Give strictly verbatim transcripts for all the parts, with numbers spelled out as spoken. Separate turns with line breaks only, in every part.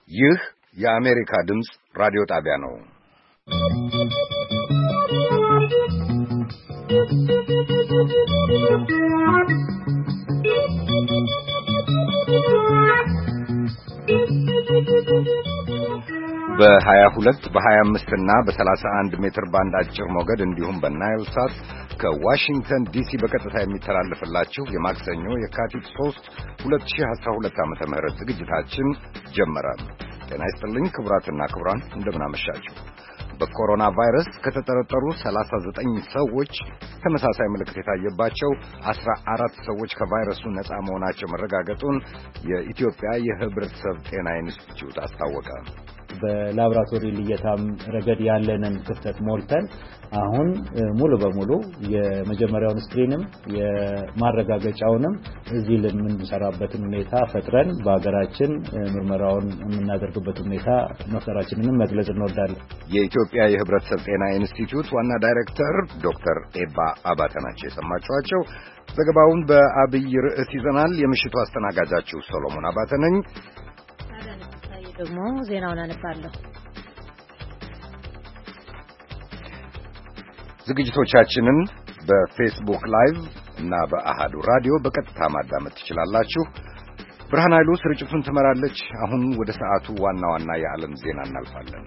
ይህ የአሜሪካ ድምፅ ራዲዮ ጣቢያ ነው። በሀያ ሁለት በሀያ አምስት እና በሰላሳ አንድ ሜትር ባንድ አጭር ሞገድ እንዲሁም በናይል ሳት ከዋሽንግተን ዲሲ በቀጥታ የሚተላለፍላችሁ የማክሰኞ የካቲት ሶስት ሁለት ሺህ አስራ ሁለት ዓመተ ምህረት ዝግጅታችን ጀመረ። ጤና ይስጥልኝ ክቡራትና ክቡራን፣ እንደምን አመሻችሁ። በኮሮና ቫይረስ ከተጠረጠሩ ሰላሳ ዘጠኝ ሰዎች ተመሳሳይ ምልክት የታየባቸው አስራ አራት ሰዎች ከቫይረሱ ነፃ መሆናቸው መረጋገጡን የኢትዮጵያ የሕብረተሰብ ጤና ኢንስቲትዩት አስታወቀ።
በላብራቶሪ ልየታም ረገድ ያለንን ክፍተት ሞልተን አሁን ሙሉ በሙሉ የመጀመሪያውን ስክሪንም የማረጋገጫውንም እዚህ ለምንሰራበትን ሁኔታ ፈጥረን በአገራችን ምርመራውን የምናደርግበት ሁኔታ መፍጠራችንን መግለጽ እንወዳለን።
የኢትዮጵያ የሕብረተሰብ ጤና ኢንስቲትዩት ዋና ዳይሬክተር ዶክተር ኤባ አባተ ናቸው የሰማችኋቸው። ዘገባውን በአብይ ርዕስ ይዘናል። የምሽቱ አስተናጋጃችሁ ሶሎሞን አባተ ነኝ።
ደግሞ ዜናውን አነባለሁ።
ዝግጅቶቻችንን በፌስቡክ ላይቭ እና በአሃዱ ራዲዮ በቀጥታ ማዳመጥ ትችላላችሁ። ብርሃን ኃይሉ ስርጭቱን ትመራለች። አሁን ወደ ሰዓቱ ዋና ዋና የዓለም ዜና እናልፋለን።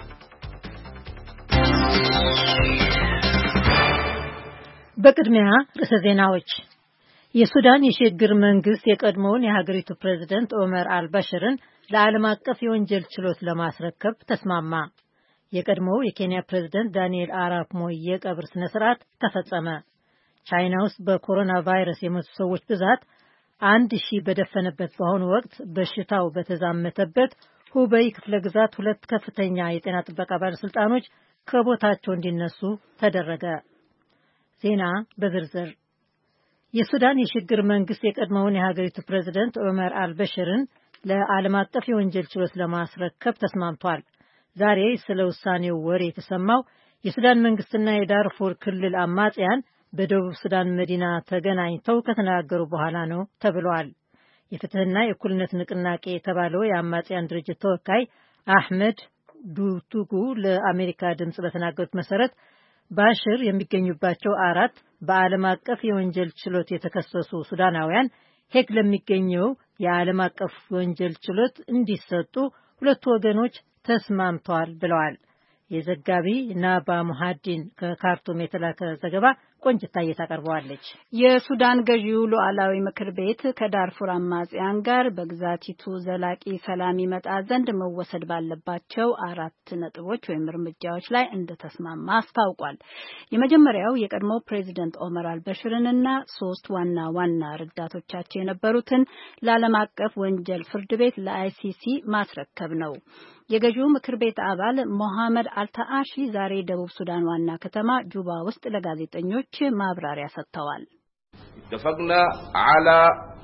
በቅድሚያ ርዕሰ ዜናዎች። የሱዳን የሽግግር መንግስት የቀድሞውን የሀገሪቱ ፕሬዝዳንት ኦመር አልበሽርን ለዓለም አቀፍ የወንጀል ችሎት ለማስረከብ ተስማማ። የቀድሞው የኬንያ ፕሬዝዳንት ዳንኤል አራፕ ሞይ የቀብር ስነ ስርዓት ተፈጸመ። ቻይና ውስጥ በኮሮና ቫይረስ የሞቱ ሰዎች ብዛት አንድ ሺህ በደፈነበት በአሁኑ ወቅት በሽታው በተዛመተበት ሁበይ ክፍለ ግዛት ሁለት ከፍተኛ የጤና ጥበቃ ባለስልጣኖች ከቦታቸው እንዲነሱ ተደረገ። ዜና በዝርዝር። የሱዳን የሽግግር መንግስት የቀድሞውን የሀገሪቱ ፕሬዝዳንት ኦመር አልበሽርን ለዓለም አቀፍ የወንጀል ችሎት ለማስረከብ ተስማምቷል። ዛሬ ስለ ውሳኔው ወሬ የተሰማው የሱዳን መንግስትና የዳርፉር ክልል አማጽያን በደቡብ ሱዳን መዲና ተገናኝተው ከተነጋገሩ በኋላ ነው ተብሏል። የፍትህና የእኩልነት ንቅናቄ የተባለው የአማጽያን ድርጅት ተወካይ አህመድ ዱቱጉ ለአሜሪካ ድምፅ በተናገሩት መሰረት ባሽር የሚገኙባቸው አራት በዓለም አቀፍ የወንጀል ችሎት የተከሰሱ ሱዳናውያን ሄግ ለሚገኘው የዓለም አቀፍ ወንጀል ችሎት እንዲሰጡ ሁለቱ ወገኖች ተስማምተዋል ብለዋል። የዘጋቢ ናባ ሙሃዲን ከካርቱም የተላከ ዘገባ ቆንጅታዬ ታቀርበዋለች።
የሱዳን ገዢው ሉዓላዊ ምክር ቤት ከዳርፉር አማጽያን ጋር በግዛቲቱ ዘላቂ ሰላም ይመጣ ዘንድ መወሰድ ባለባቸው አራት ነጥቦች ወይም እርምጃዎች ላይ እንደተስማማ አስታውቋል። የመጀመሪያው የቀድሞው ፕሬዚደንት ኦመር አልበሽርንና ሶስት ዋና ዋና ረዳቶቻቸው የነበሩትን ለዓለም አቀፍ ወንጀል ፍርድ ቤት ለአይሲሲ ማስረከብ ነው። የገዢው ምክር ቤት አባል ሞሐመድ አልታአሺ ዛሬ ደቡብ ሱዳን ዋና ከተማ ጁባ ውስጥ ለጋዜጠኞች ማብራሪያ ሰጥተዋል።
اتفقنا على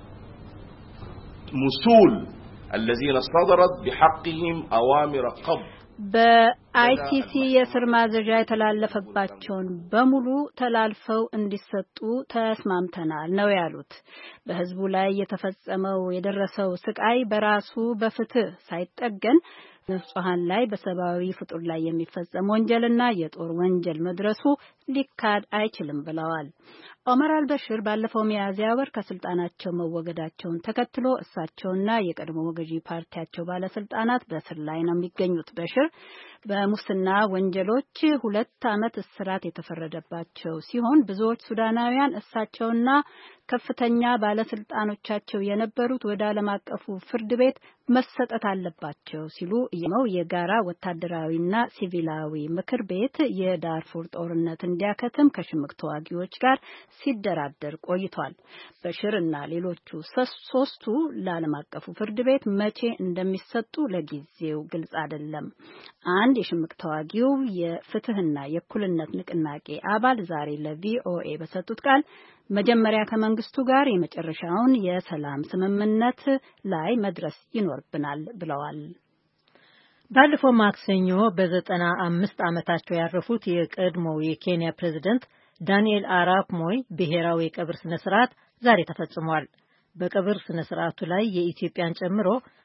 مسؤول الذين صدرت بحقهم أوامر قبض
በአይሲሲ የስር ማዘዣ የተላለፈባቸውን በሙሉ ተላልፈው እንዲሰጡ ተስማምተናል ነው ያሉት። በህዝቡ ላይ የተፈጸመው የደረሰው ስቃይ በራሱ በፍትህ ሳይጠገን ንጹሃን ላይ በሰብአዊ ፍጡር ላይ የሚፈጸም ወንጀልና የጦር ወንጀል መድረሱ ሊካድ አይችልም ብለዋል። ኦመር አልበሽር ባለፈው ሚያዝያ ወር ከስልጣናቸው መወገዳቸውን ተከትሎ እሳቸውና የቀድሞ ገዢ ፓርቲያቸው ባለስልጣናት በእስር ላይ ነው የሚገኙት። በሽር በሙስና ወንጀሎች ሁለት ዓመት እስራት የተፈረደባቸው ሲሆን ብዙዎች ሱዳናውያን እሳቸውና ከፍተኛ ባለስልጣኖቻቸው የነበሩት ወደ ዓለም አቀፉ ፍርድ ቤት መሰጠት አለባቸው ሲሉ የመው የጋራ ወታደራዊና ሲቪላዊ ምክር ቤት የዳርፉር ጦርነት እንዲያከትም ከሽምቅ ተዋጊዎች ጋር ሲደራደር ቆይቷል። በሽር እና ሌሎቹ ሶስቱ ለዓለም አቀፉ ፍርድ ቤት መቼ እንደሚሰጡ ለጊዜው ግልጽ አይደለም። አንድ የሽምቅ ተዋጊው የፍትህና የእኩልነት ንቅናቄ አባል ዛሬ ለቪኦኤ በሰጡት ቃል መጀመሪያ ከመንግስቱ ጋር የመጨረሻውን የሰላም ስምምነት ላይ መድረስ ይኖርብናል ብለዋል።
ባለፈው ማክሰኞ በዘጠና አምስት ዓመታቸው ያረፉት የቀድሞው የኬንያ ፕሬዝዳንት ዳንኤል አራፕ ሞይ ብሔራዊ የቀብር ስነ ስርዓት ዛሬ ተፈጽሟል። በቀብር ስነ ስርዓቱ ላይ የኢትዮጵያን ጨምሮ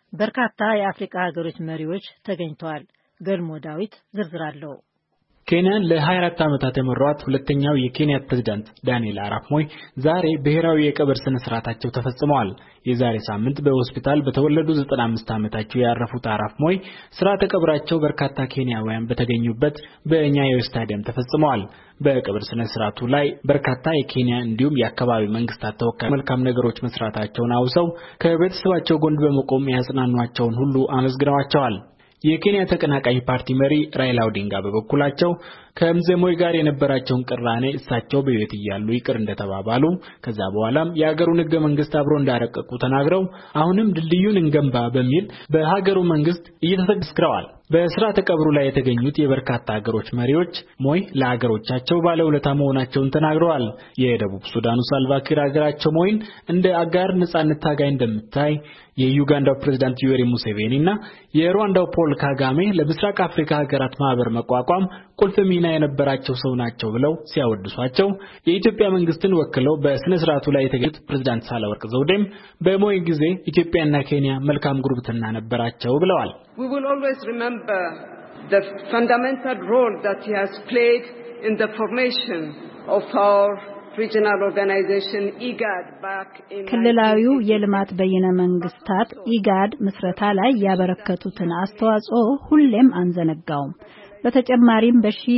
በርካታ የአፍሪካ ሀገሮች መሪዎች ተገኝተዋል። ገልሞ ዳዊት ዝርዝር አለው።
ኬንያን ለ24 ዓመታት የመሯት ሁለተኛው የኬንያ ፕሬዝዳንት ዳንኤል አራፕ ሞይ ዛሬ ብሔራዊ የቀብር ስነ ስርዓታቸው ተፈጽመዋል። የዛሬ ሳምንት በሆስፒታል በተወለዱ ዘጠና አምስት ዓመታቸው ያረፉት አራፕ ሞይ ስርዓተ ቀብራቸው በርካታ ኬንያውያን በተገኙበት በኛዮ ስታዲየም ተፈጽመዋል። በቀብር ስነ ስርዓቱ ላይ በርካታ የኬንያ እንዲሁም የአካባቢ መንግስታት ተወካዮች መልካም ነገሮች መስራታቸውን አውሰው ከቤተሰባቸው ጎን በመቆም ያጽናኗቸውን ሁሉ አመስግነዋቸዋል። የኬንያ ተቀናቃኝ ፓርቲ መሪ ራይላ ኦዲንጋ በበኩላቸው ከመዘሞይ ጋር የነበራቸውን ቅራኔ እሳቸው በህይወት እያሉ ይቅር እንደተባባሉ ከዛ በኋላም የሀገሩን ህገ መንግስት አብሮ እንዳረቀቁ ተናግረው አሁንም ድልድዩን እንገንባ በሚል በሀገሩ መንግስት እየተሰግስክረዋል። በስርዓተ ቀብሩ ላይ የተገኙት የበርካታ ሀገሮች መሪዎች ሞይ ለሀገሮቻቸው ባለውለታ መሆናቸውን ተናግረዋል። የደቡብ ሱዳኑ ሳልቫኪር ሀገራቸው ሞይን እንደ አጋር ነጻነት ታጋይ እንደምታይ፣ የዩጋንዳው ፕሬዝዳንት ዩዌሪ ሙሴቬኒና የሩዋንዳው ፖል ካጋሜ ለምስራቅ አፍሪካ ሀገራት ማህበር መቋቋም ቁልፍ ሚና የነበራቸው ሰው ናቸው ብለው ሲያወድሷቸው የኢትዮጵያ መንግስትን ወክለው በስነ ስርዓቱ ላይ የተገኙት ፕሬዝዳንት ሳህለወርቅ ዘውዴም በሞይ ጊዜ ኢትዮጵያና ኬንያ መልካም ጉርብትና ነበራቸው ብለዋል።
We will always remember the fundamental role that he has played in the formation of our regional organization IGAD back in
ክልላዊው የልማት በየነ መንግስታት ኢጋድ ምስረታ ላይ ያበረከቱትን አስተዋጽኦ ሁሌም አንዘነጋውም። በተጨማሪም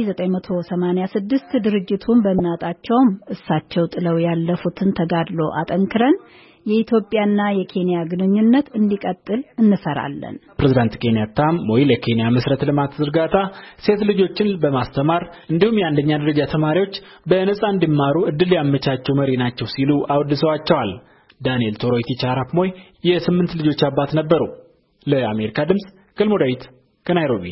በ1986 ድርጅቱን በመናጣቸውም እሳቸው ጥለው ያለፉትን ተጋድሎ አጠንክረን የኢትዮጵያና የኬንያ ግንኙነት እንዲቀጥል እንሰራለን።
ፕሬዝዳንት ኬንያታም ሞይ ለኬንያ መሰረተ ልማት ዝርጋታ ሴት ልጆችን በማስተማር እንዲሁም የአንደኛ ደረጃ ተማሪዎች በነጻ እንዲማሩ እድል ያመቻቸው መሪ ናቸው ሲሉ አወድሰዋቸዋል። ዳንኤል ቶሮይቲች አራፕ ሞይ የስምንት ልጆች አባት ነበሩ። ለአሜሪካ ድምጽ ገልሞ ዳዊት ከናይሮቢ።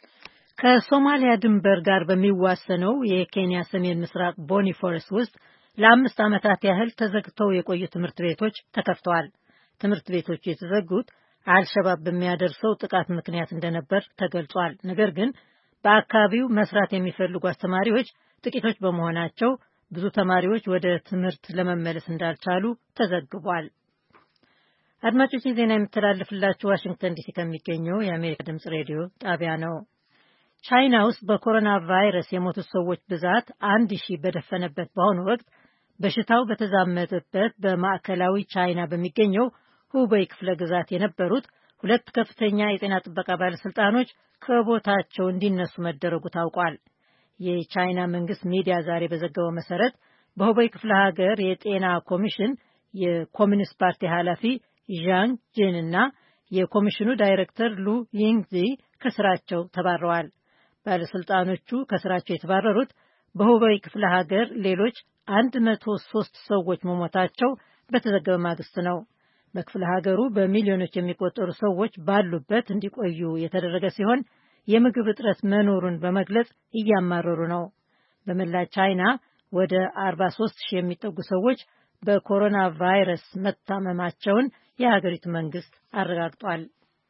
ከሶማሊያ ድንበር ጋር በሚዋሰነው የኬንያ ሰሜን ምስራቅ ቦኒ ፎረስት ውስጥ ለአምስት ዓመታት ያህል ተዘግተው የቆዩ ትምህርት ቤቶች ተከፍተዋል። ትምህርት ቤቶቹ የተዘጉት አልሸባብ በሚያደርሰው ጥቃት ምክንያት እንደነበር ተገልጿል። ነገር ግን በአካባቢው መስራት የሚፈልጉ አስተማሪዎች ጥቂቶች በመሆናቸው ብዙ ተማሪዎች ወደ ትምህርት ለመመለስ እንዳልቻሉ ተዘግቧል። አድማጮች፣ ዜና የሚተላለፍላችሁ ዋሽንግተን ዲሲ ከሚገኘው የአሜሪካ ድምጽ ሬዲዮ ጣቢያ ነው። ቻይና ውስጥ በኮሮና ቫይረስ የሞቱ ሰዎች ብዛት አንድ ሺህ በደፈነበት በአሁኑ ወቅት በሽታው በተዛመተበት በማዕከላዊ ቻይና በሚገኘው ሁቤይ ክፍለ ግዛት የነበሩት ሁለት ከፍተኛ የጤና ጥበቃ ባለስልጣኖች ከቦታቸው እንዲነሱ መደረጉ ታውቋል። የቻይና መንግስት ሚዲያ ዛሬ በዘገበው መሰረት በሁቤይ ክፍለ ሀገር የጤና ኮሚሽን የኮሚኒስት ፓርቲ ኃላፊ ዣንግ ጂን እና የኮሚሽኑ ዳይሬክተር ሉ ይንግዚ ከስራቸው ተባረዋል። ባለስልጣኖቹ ከስራቸው የተባረሩት በሁቤይ ክፍለ ሀገር ሌሎች አንድ መቶ ሶስት ሰዎች መሞታቸው በተዘገበ ማግስት ነው። በክፍለ ሀገሩ በሚሊዮኖች የሚቆጠሩ ሰዎች ባሉበት እንዲቆዩ የተደረገ ሲሆን የምግብ እጥረት መኖሩን በመግለጽ እያማረሩ ነው። በመላ ቻይና ወደ አርባ ሶስት ሺህ የሚጠጉ ሰዎች በኮሮና ቫይረስ መታመማቸውን የሀገሪቱ መንግስት አረጋግጧል።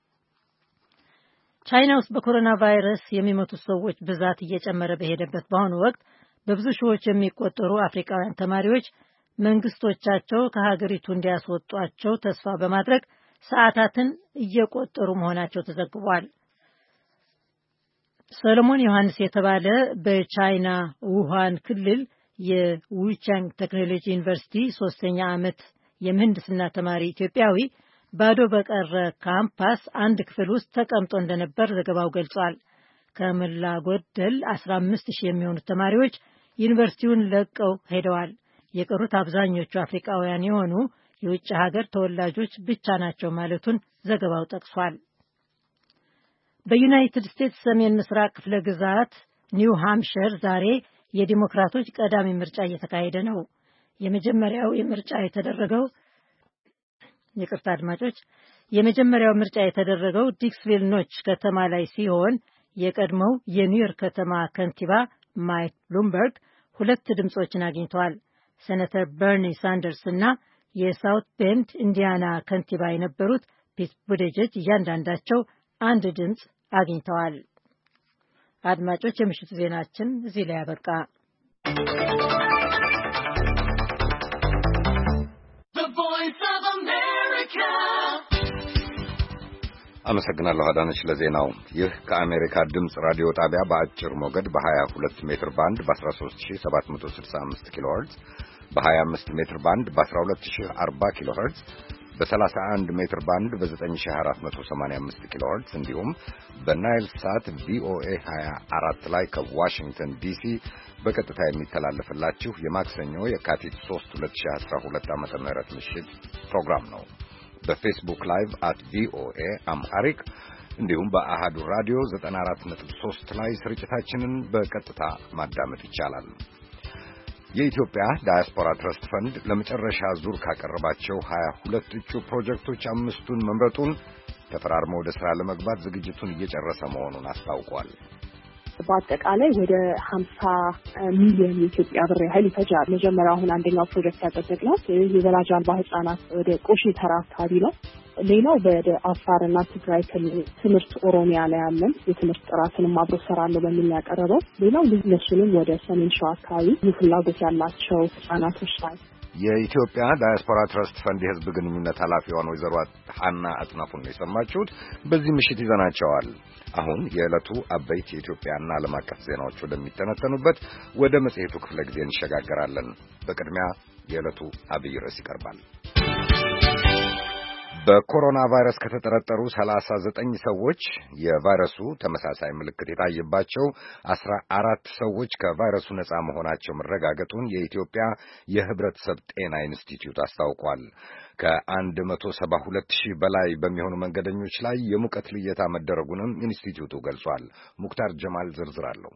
ቻይና ውስጥ በኮሮና ቫይረስ የሚሞቱ ሰዎች ብዛት እየጨመረ በሄደበት በአሁኑ ወቅት በብዙ ሺዎች የሚቆጠሩ አፍሪካውያን ተማሪዎች መንግስቶቻቸው ከሀገሪቱ እንዲያስወጧቸው ተስፋ በማድረግ ሰዓታትን እየቆጠሩ መሆናቸው ተዘግቧል። ሰሎሞን ዮሐንስ የተባለ በቻይና ውሃን ክልል የዊቻንግ ቴክኖሎጂ ዩኒቨርሲቲ ሶስተኛ ዓመት የምህንድስና ተማሪ ኢትዮጵያዊ ባዶ በቀረ ካምፓስ አንድ ክፍል ውስጥ ተቀምጦ እንደነበር ዘገባው ገልጿል። ከመላ ጎደል አስራ አምስት ሺህ የሚሆኑ ተማሪዎች ዩኒቨርሲቲውን ለቀው ሄደዋል። የቀሩት አብዛኞቹ አፍሪካውያን የሆኑ የውጭ ሀገር ተወላጆች ብቻ ናቸው ማለቱን ዘገባው ጠቅሷል። በዩናይትድ ስቴትስ ሰሜን ምስራቅ ክፍለ ግዛት ኒው ሃምፕሸር ዛሬ የዲሞክራቶች ቀዳሚ ምርጫ እየተካሄደ ነው። የመጀመሪያው የምርጫ የተደረገው ይቅርታ አድማጮች የመጀመሪያው ምርጫ የተደረገው ዲክስቪል ኖች ከተማ ላይ ሲሆን የቀድሞው የኒውዮርክ ከተማ ከንቲባ ማይክ ብሉምበርግ ሁለት ድምጾችን አግኝተዋል። ሴኔተር በርኒ ሳንደርስ እና የሳውት ቤንድ ኢንዲያና ከንቲባ የነበሩት ፒት ቡቲጄጅ እያንዳንዳቸው አንድ ድምጽ አግኝተዋል። አድማጮች የምሽቱ ዜናችን እዚህ ላይ ያበቃ።
አመሰግናለሁ አዳነች ለዜናው። ይህ ከአሜሪካ ድምጽ ራዲዮ ጣቢያ በአጭር ሞገድ በ22 ሜትር ባንድ በ13765 ኪሎ ሄርትዝ በ25 ሜትር ባንድ በ12040 ኪሎ ሄርትዝ በ31 ሜትር ባንድ በ9485 ኪሎ ሄርትዝ እንዲሁም በናይል ሳት ቪኦኤ ሃያ አራት ላይ ከዋሽንግተን ዲሲ በቀጥታ የሚተላለፍላችሁ የማክሰኞ የካቲት ሶስት ሁለት ሺህ አስራ ሁለት ዓመተ ምህረት ምሽት ፕሮግራም ነው። በፌስቡክ ላይቭ አት ቪኦኤ አምሃሪክ እንዲሁም በአሃዱ ራዲዮ ዘጠና አራት ነጥብ ሶስት ላይ ስርጭታችንን በቀጥታ ማዳመጥ ይቻላል። የኢትዮጵያ ዳያስፖራ ትረስት ፈንድ ለመጨረሻ ዙር ካቀረባቸው ሀያ ሁለት እጩ ፕሮጀክቶች አምስቱን መምረጡን ተፈራርሞ ወደ ሥራ ለመግባት ዝግጅቱን እየጨረሰ መሆኑን አስታውቋል።
በአጠቃላይ ወደ ሀምሳ ሚሊዮን የኢትዮጵያ ብር ያህል ይፈጃል። መጀመሪያው አሁን አንደኛው ፕሮጀክት ያጸደቅነው የወላጅ አልባ ህጻናት ወደ ቆሼ ተራ አካባቢ ነው። ሌላው ወደ አፋርና ትግራይ ክልል ትምህርት ኦሮሚያ ላይ ያለን የትምህርት ጥራትንም አብሮ ሰራለሁ በሚል ያቀረበው። ሌላው ልጅነሽንም ወደ ሰሜን ሸዋ አካባቢ ፍላጎት ያላቸው ህጻናቶች ላይ
የኢትዮጵያ ዳያስፖራ ትረስት ፈንድ የህዝብ ግንኙነት ኃላፊዋን ወይዘሮ ሐና አጥናፉን ነው የሰማችሁት። በዚህ ምሽት ይዘናቸዋል። አሁን የዕለቱ አበይት የኢትዮጵያና ዓለም አቀፍ ዜናዎች ወደሚተነተኑበት ወደ መጽሔቱ ክፍለ ጊዜ እንሸጋገራለን። በቅድሚያ የዕለቱ አብይ ርዕስ ይቀርባል። በኮሮና ቫይረስ ከተጠረጠሩ ሰላሳ ዘጠኝ ሰዎች የቫይረሱ ተመሳሳይ ምልክት የታየባቸው አስራ አራት ሰዎች ከቫይረሱ ነጻ መሆናቸው መረጋገጡን የኢትዮጵያ የህብረተሰብ ጤና ኢንስቲትዩት አስታውቋል። ከአንድ መቶ ሰባ ሁለት ሺህ በላይ በሚሆኑ መንገደኞች ላይ የሙቀት ልየታ መደረጉንም ኢንስቲትዩቱ ገልጿል። ሙክታር ጀማል ዝርዝር አለው።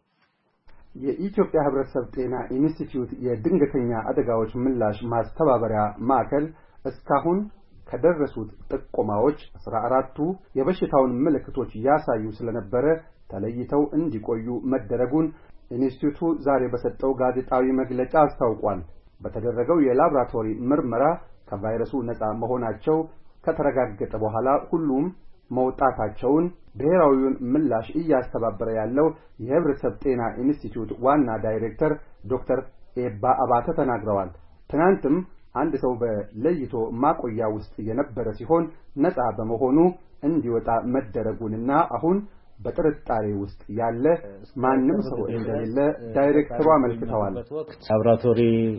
የኢትዮጵያ ህብረተሰብ ጤና ኢንስቲትዩት የድንገተኛ አደጋዎች ምላሽ ማስተባበሪያ ማዕከል እስካሁን ከደረሱት ጥቆማዎች አስራ አራቱ የበሽታውን ምልክቶች ያሳዩ ስለነበረ ተለይተው እንዲቆዩ መደረጉን ኢንስቲትዩቱ ዛሬ በሰጠው ጋዜጣዊ መግለጫ አስታውቋል። በተደረገው የላቦራቶሪ ምርመራ ከቫይረሱ ነጻ መሆናቸው ከተረጋገጠ በኋላ ሁሉም መውጣታቸውን ብሔራዊውን ምላሽ እያስተባበረ ያለው የህብረተሰብ ጤና ኢንስቲትዩት ዋና ዳይሬክተር ዶክተር ኤባ አባተ ተናግረዋል። ትናንትም አንድ ሰው በለይቶ ማቆያ ውስጥ የነበረ ሲሆን ነጻ በመሆኑ እንዲወጣ መደረጉንና አሁን በጥርጣሬ ውስጥ ያለ ማንም ሰው እንደሌለ ዳይሬክተሩ አመልክተዋል።
ላቦራቶሪ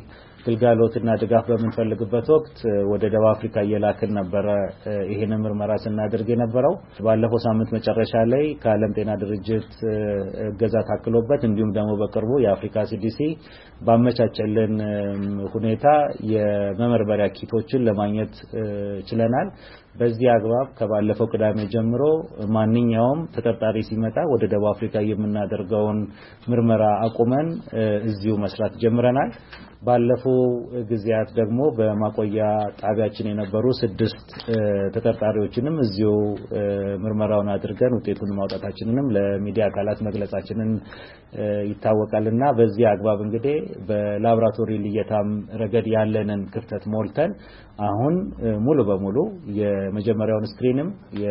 ግልጋሎትና ድጋፍ በመንፈልግበት ወቅት ወደ ደቡብ አፍሪካ እየላክን ነበር ይሄን ምርመራ ስናደርግ የነበረው። ባለፈው ሳምንት መጨረሻ ላይ ከዓለም ጤና ድርጅት እገዛ ታክሎበት እንዲሁም ደግሞ በቅርቡ የአፍሪካ ሲዲሲ ባመቻቸልን ሁኔታ የመመርመሪያ ኪቶችን ለማግኘት ችለናል። በዚህ አግባብ ከባለፈው ቅዳሜ ጀምሮ ማንኛውም ተጠርጣሪ ሲመጣ ወደ ደቡብ አፍሪካ የምናደርገውን ምርመራ አቁመን እዚሁ መስራት ጀምረናል። ባለፈው ጊዜያት ደግሞ በማቆያ ጣቢያችን የነበሩ ስድስት ተጠርጣሪዎችንም እዚሁ ምርመራውን አድርገን ውጤቱን ማውጣታችንንም ለሚዲያ አካላት መግለጻችንን ይታወቃልና በዚህ አግባብ እንግዲህ በላቦራቶሪ ልየታም ረገድ ያለንን ክፍተት ሞልተን አሁን ሙሉ በሙሉ የመጀመሪያውን ስክሪንም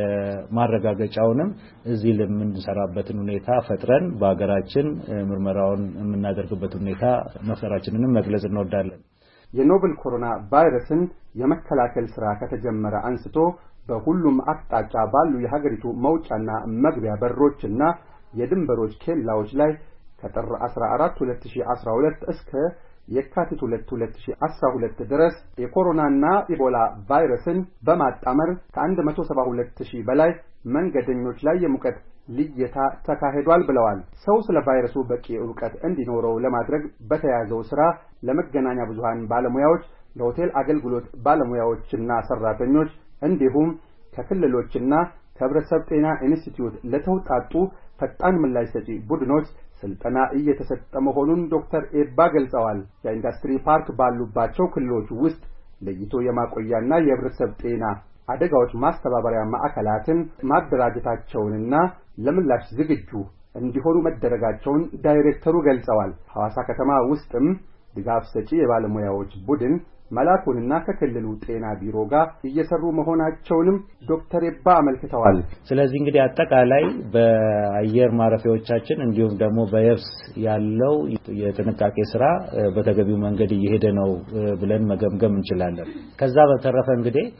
የማረጋገጫውንም እዚህ ለምንሰራበትን ሁኔታ ፈጥረን በአገራችን ምርመራውን የምናደርግበት ሁኔታ መፍጠራችንንም መግለጽ እንወዳለን።
የኖቨል ኮሮና ቫይረስን የመከላከል ስራ ከተጀመረ አንስቶ በሁሉም አቅጣጫ ባሉ የሀገሪቱ መውጫና መግቢያ በሮችና የድንበሮች ኬላዎች ላይ ከጥር አስራ አራት ሁለት ሺህ አስራ ሁለት እስከ የካቲት ሁለት ሁለት ሺህ አስራ ሁለት ድረስ የኮሮናና ኢቦላ ቫይረስን በማጣመር ከአንድ መቶ ሰባ ሁለት ሺህ በላይ መንገደኞች ላይ የሙቀት ልየታ ተካሂዷል ብለዋል። ሰው ስለ ቫይረሱ በቂ ዕውቀት እንዲኖረው ለማድረግ በተያዘው ስራ ለመገናኛ ብዙሃን ባለሙያዎች፣ ለሆቴል አገልግሎት ባለሙያዎችና ሰራተኞች እንዲሁም ከክልሎችና ከህብረተሰብ ጤና ኢንስቲትዩት ለተውጣጡ ፈጣን ምላሽ ሰጪ ቡድኖች ስልጠና እየተሰጠ መሆኑን ዶክተር ኤባ ገልጸዋል። የኢንዱስትሪ ፓርክ ባሉባቸው ክልሎች ውስጥ ለይቶ የማቆያና የህብረተሰብ ጤና አደጋዎች ማስተባበሪያ ማዕከላትን ማደራጀታቸውንና ለምላሽ ዝግጁ እንዲሆኑ መደረጋቸውን ዳይሬክተሩ ገልጸዋል። ሐዋሳ ከተማ ውስጥም ድጋፍ ሰጪ የባለሙያዎች ቡድን መላኩንና ከክልሉ ጤና ቢሮ ጋር እየሰሩ መሆናቸውንም ዶክተር ኤባ አመልክተዋል።
ስለዚህ እንግዲህ አጠቃላይ በአየር ማረፊያዎቻችን እንዲሁም ደግሞ በየብስ ያለው የጥንቃቄ ስራ በተገቢው መንገድ እየሄደ ነው ብለን መገምገም እንችላለን። ከዛ በተረፈ እንግዲህ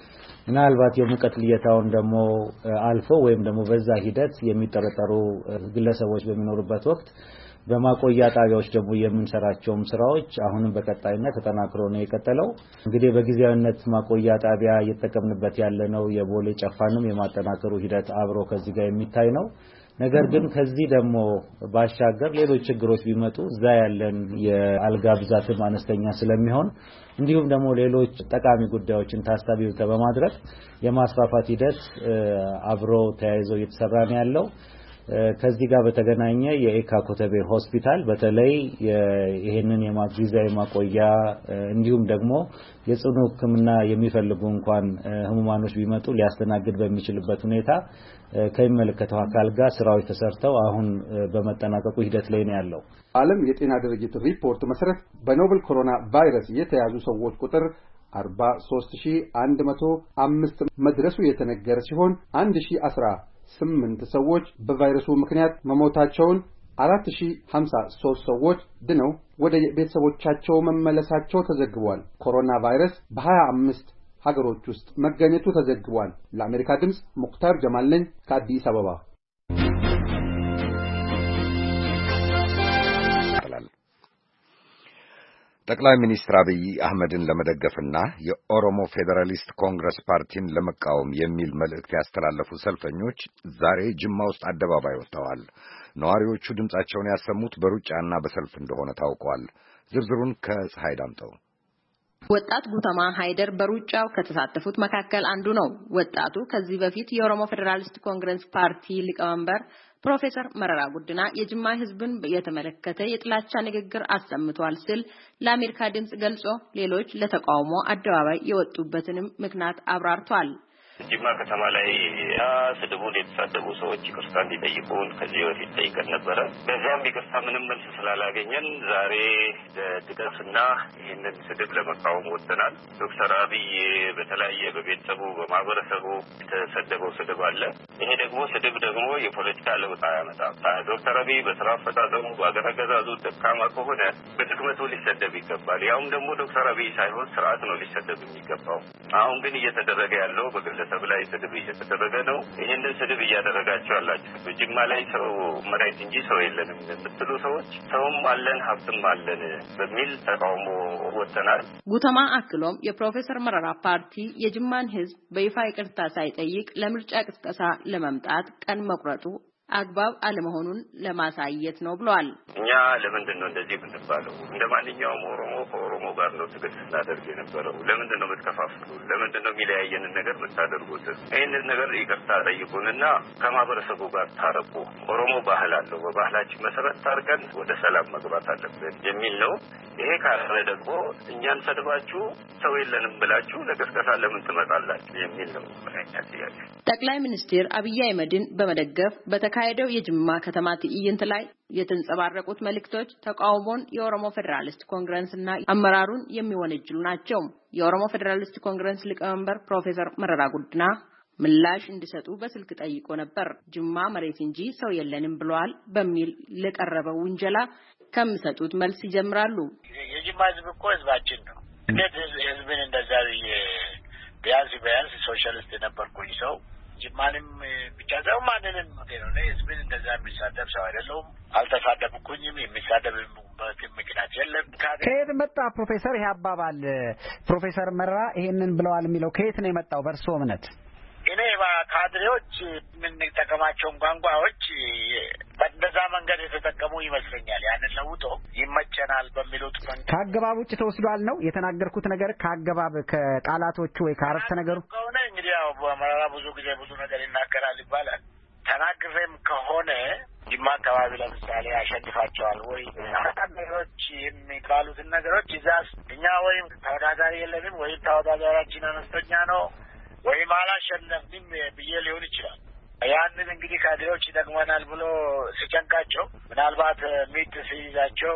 ምናልባት የሙቀት ልየታውን ደግሞ አልፎ ወይም ደግሞ በዛ ሂደት የሚጠረጠሩ ግለሰቦች በሚኖሩበት ወቅት በማቆያ ጣቢያዎች ደግሞ የምንሰራቸው ስራዎች አሁንም በቀጣይነት ተጠናክሮ ነው የቀጠለው። እንግዲህ በጊዜያዊነት ማቆያ ጣቢያ እየተጠቀምንበት ያለነው የቦሌ ጨፋንም የማጠናከሩ ሂደት አብሮ ከዚህ ጋር የሚታይ ነው። ነገር ግን ከዚህ ደግሞ ባሻገር ሌሎች ችግሮች ቢመጡ እዛ ያለን የአልጋ ብዛትም አነስተኛ ስለሚሆን እንዲሁም ደግሞ ሌሎች ጠቃሚ ጉዳዮችን ታሳቢ በማድረግ የማስፋፋት ሂደት አብሮ ተያይዞ እየተሰራ ነው ያለው። ከዚህ ጋር በተገናኘ የኤካ ኮተቤ ሆስፒታል በተለይ ይሄንን የማግዛይ ማቆያ እንዲሁም ደግሞ የጽኑ ሕክምና የሚፈልጉ እንኳን ህሙማኖች ቢመጡ ሊያስተናግድ በሚችልበት ሁኔታ ከሚመለከተው አካል ጋር ስራዎች ተሰርተው አሁን በመጠናቀቁ ሂደት ላይ ነው ያለው።
ዓለም የጤና ድርጅት ሪፖርት መሰረት በኖቨል ኮሮና ቫይረስ የተያዙ ሰዎች ቁጥር አርባ ሦስት ሺህ አንድ መቶ አምስት መድረሱ የተነገረ ሲሆን አንድ ሺህ አስራ ስምንት ሰዎች በቫይረሱ ምክንያት መሞታቸውን አራት ሺህ ሃምሳ ሦስት ሰዎች ድነው ወደ ቤተሰቦቻቸው መመለሳቸው ተዘግቧል። ኮሮና ቫይረስ በሀያ አምስት ሀገሮች ውስጥ መገኘቱ ተዘግቧል። ለአሜሪካ ድምጽ ሙክታር ጀማል ነኝ ከአዲስ አበባ።
ጠቅላይ ሚኒስትር አብይ አህመድን ለመደገፍና የኦሮሞ ፌዴራሊስት ኮንግረስ ፓርቲን ለመቃወም የሚል መልእክት ያስተላለፉ ሰልፈኞች ዛሬ ጅማ ውስጥ አደባባይ ወጥተዋል። ነዋሪዎቹ ድምጻቸውን ያሰሙት በሩጫና በሰልፍ እንደሆነ ታውቋል። ዝርዝሩን ከፀሐይ ዳምጠው።
ወጣት ጉተማ ሃይደር በሩጫው ከተሳተፉት መካከል አንዱ ነው። ወጣቱ ከዚህ በፊት የኦሮሞ ፌዴራሊስት ኮንግረስ ፓርቲ ሊቀመንበር ፕሮፌሰር መረራ ጉዲና የጅማ ህዝብን የተመለከተ የጥላቻ ንግግር አሰምቷል ሲል ለአሜሪካ ድምጽ ገልጾ ሌሎች ለተቃውሞ አደባባይ የወጡበትንም ምክንያት አብራርቷል።
ጅማ ከተማ ላይ ስድቡን የተሳደቡ ሰዎች ይቅርታ እንዲጠይቁን ከዚህ በፊት ጠይቀን ነበረ። በዚያም ይቅርታ ምንም መልስ ስላላገኘን ዛሬ ድጋፍና ይህንን ስድብ ለመቃወም ወጥተናል። ዶክተር አብይ በተለያየ በቤተሰቡ በማህበረሰቡ የተሰደበው ስድብ አለ። ይሄ ደግሞ ስድብ ደግሞ የፖለቲካ ለውጥ አያመጣም። ዶክተር አብይ በስራ አፈጻጸሙ በአገር አገዛዙ ደካማ ከሆነ በድክመቱ ሊሰደብ ይገባል። ያውም ደግሞ ዶክተር አብይ ሳይሆን ስርዓት ነው ሊሰደብ የሚገባው። አሁን ግን እየተደረገ ያለው በግለሰብ ላይ ስድብ እየተደረገ ነው። ይህንን ስድብ እያደረጋቸው አላችሁ። በጅማ ላይ ሰው መሬት እንጂ ሰው የለንም የምትሉ ሰዎች ሰውም አለን ሀብትም አለን በሚል ተቃውሞ ወጥተናል።
ጉተማ አክሎም የፕሮፌሰር መረራ ፓርቲ የጅማን ህዝብ በይፋ ይቅርታ ሳይጠይቅ ለምርጫ ቅስቀሳ ለመምጣት ቀን መቁረጡ አግባብ አለመሆኑን ለማሳየት ነው ብለዋል።
እኛ ለምንድን ነው እንደዚህ ብንባለው? እንደ ማንኛውም ኦሮሞ ከኦሮሞ ጋር ነው ትግል ስናደርግ የነበረው። ለምንድን ነው የምትከፋፍሉ? ለምንድን ነው የሚለያየንን ነገር የምታደርጉት? ይህንን ነገር ይቅርታ ጠይቁንና ከማህበረሰቡ ጋር ታረቁ። ኦሮሞ ባህል አለው። በባህላችን መሰረት ታርቀን ወደ ሰላም መግባት አለብን የሚል ነው። ይሄ ካልሆነ ደግሞ እኛን ሰድባችሁ ሰው የለንም ብላችሁ ለቅስቀሳ ለምን ትመጣላችሁ የሚል ነው ጥያቄ።
ጠቅላይ ሚኒስትር አብይ አህመድን በመደገፍ በተካሄደው የጅማ ከተማ ትዕይንት ላይ የተንጸባረቁት መልእክቶች ተቃውሞን የኦሮሞ ፌዴራሊስት ኮንግረስና አመራሩን የሚወነጅሉ ናቸው። የኦሮሞ ፌዴራሊስት ኮንግረስ ሊቀመንበር ፕሮፌሰር መረራ ጉዲና ምላሽ እንዲሰጡ በስልክ ጠይቆ ነበር። ጅማ መሬት እንጂ ሰው የለንም ብለዋል በሚል ለቀረበው ውንጀላ ከሚሰጡት መልስ ይጀምራሉ።
የጅማ ህዝብ እኮ ህዝባችን ነው። እንዴት ህዝብን እንደዛ ቢያንስ ቢያንስ ሶሻሊስት የነበርኩኝ ሰው ጅማንም ብቻ ሰው ማንንም ነው ነው ህዝብን እንደዛ የሚሳደብ ሰው አይደለሁም። አልተሳደብኩኝም። የሚሳደብበት ምክንያት የለም።
ከየት መጣ ፕሮፌሰር ይሄ አባባል? ፕሮፌሰር መረራ ይሄንን ብለዋል የሚለው ከየት ነው የመጣው በእርስዎ እምነት?
እኔ ካድሬዎች የምንጠቀማቸውን ቋንቋዎች በእንደዛ መንገድ የተጠቀሙ ይመስለኛል። ያንን ለውጦ ይመቸናል በሚሉት መንገድ
ከአገባብ ውጭ ተወስዷል ነው የተናገርኩት ነገር ከአገባብ ከቃላቶቹ ወይ ከአረፍተ ነገሩ
ከሆነ እንግዲህ ያው በመረራ ብዙ ጊዜ ብዙ ነገር ይናገራል ይባላል። ተናግሬም ከሆነ ጅማ አካባቢ ለምሳሌ ያሸንፋቸዋል ወይ ነገሮች የሚባሉትን ነገሮች ይዛስ እኛ ወይም ተወዳዳሪ የለንም ወይም ተወዳዳሪያችን አነስተኛ ነው ወይም አላሸነፍንም ብዬ ሊሆን ይችላል። ያንን እንግዲህ ካድሬዎች ይጠቅመናል ብሎ ሲጨንቃቸው ምናልባት ሚት ሲይዛቸው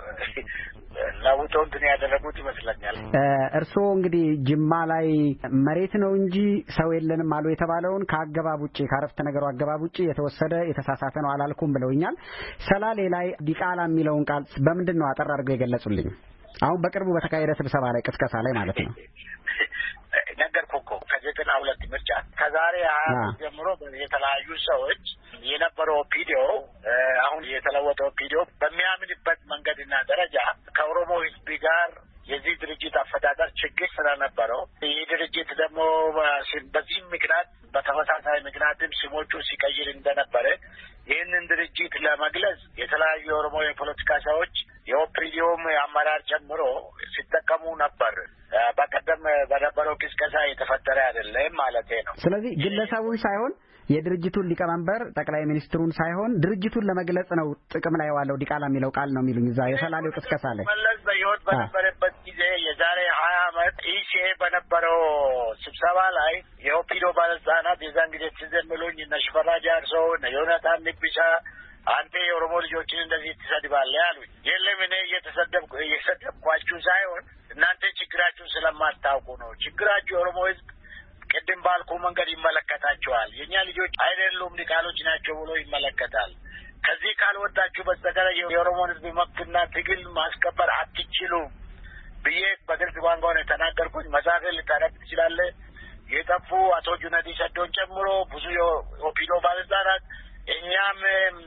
ለውጦ እንትን ያደረጉት ይመስለኛል።
እርስዎ እንግዲህ ጅማ ላይ መሬት ነው እንጂ ሰው የለንም አሉ የተባለውን ከአገባብ ውጪ ከአረፍተ ነገሩ አገባብ ውጪ የተወሰደ የተሳሳተ ነው አላልኩም ብለውኛል። ሰላሌ ላይ ዲቃላ የሚለውን ቃል በምንድን ነው አጠር አድርገው የገለጹልኝ? አሁን በቅርቡ በተካሄደ ስብሰባ ላይ ቅስቀሳ ላይ ማለት ነው።
ነገርኩህ እኮ ከዘጠና ሁለት ምርጫ ከዛሬ ሀያ ጀምሮ የተለያዩ ሰዎች የነበረው ኦፒዲዮ አሁን የተለወጠው ኦፒዲዮ በሚያምንበት መንገድና ደረጃ ከኦሮሞ ህዝብ ጋር የዚህ ድርጅት አፈዳደር ችግር ስለነበረው ይህ ድርጅት ደግሞ በዚህ ምክንያት በተመሳሳይ ምክንያትም ስሞቹ ሲቀይር እንደነበረ ይህንን ድርጅት ለመግለጽ የተለያዩ የኦሮሞ የፖለቲካ ሰዎች የኦፒዲዮም አመራር ጨምሮ ሲጠቀሙ ነበር። በቀደም በነበረው ቅስቀሳ የተፈጠረ አይደለም ማለት ነው።
ስለዚህ ግለሰቡን ሳይሆን የድርጅቱን ሊቀመንበር ጠቅላይ ሚኒስትሩን ሳይሆን ድርጅቱን ለመግለጽ ነው ጥቅም ላይ ዋለው ዲቃላ የሚለው ቃል ነው የሚሉኝ እዛ የሰላሌው ቅስቀሳ ላይ
መለስ በህይወት በነበረበት ጊዜ የዛሬ ሀያ አመት ኢሲኤ በነበረው ስብሰባ ላይ የኦፒዶ ባለስልጣናት የዛን ጊዜ ትዘምሉኝ እነ ሽፈራው ጃርሶ እነ ዮናታን ንቢሳ አንተ የኦሮሞ ልጆችን እንደዚህ ትሰድባለህ ያሉኝ። የለም እኔ እየተሰደብኩ እየሰደብኳችሁ ሳይሆን እናንተ ችግራችሁን ስለማታውቁ ነው። ችግራችሁ የኦሮሞ ህዝብ ቅድም ባልኩ መንገድ ይመለከታቸዋል። የኛ ልጆች አይደሉም ዲቃሎች ናቸው ብሎ ይመለከታል። ከዚህ ካልወጣችሁ በስተቀር የኦሮሞን ህዝብ መብትና ትግል ማስከበር አትችሉም ብዬ በግልጽ ቋንቋ ነው የተናገርኩኝ። መሳፍል ልታነብ ትችላለህ። የጠፉ አቶ ጁነዲ ሰዶን ጨምሮ ብዙ የኦፒዶ ባለስልጣናት እኛም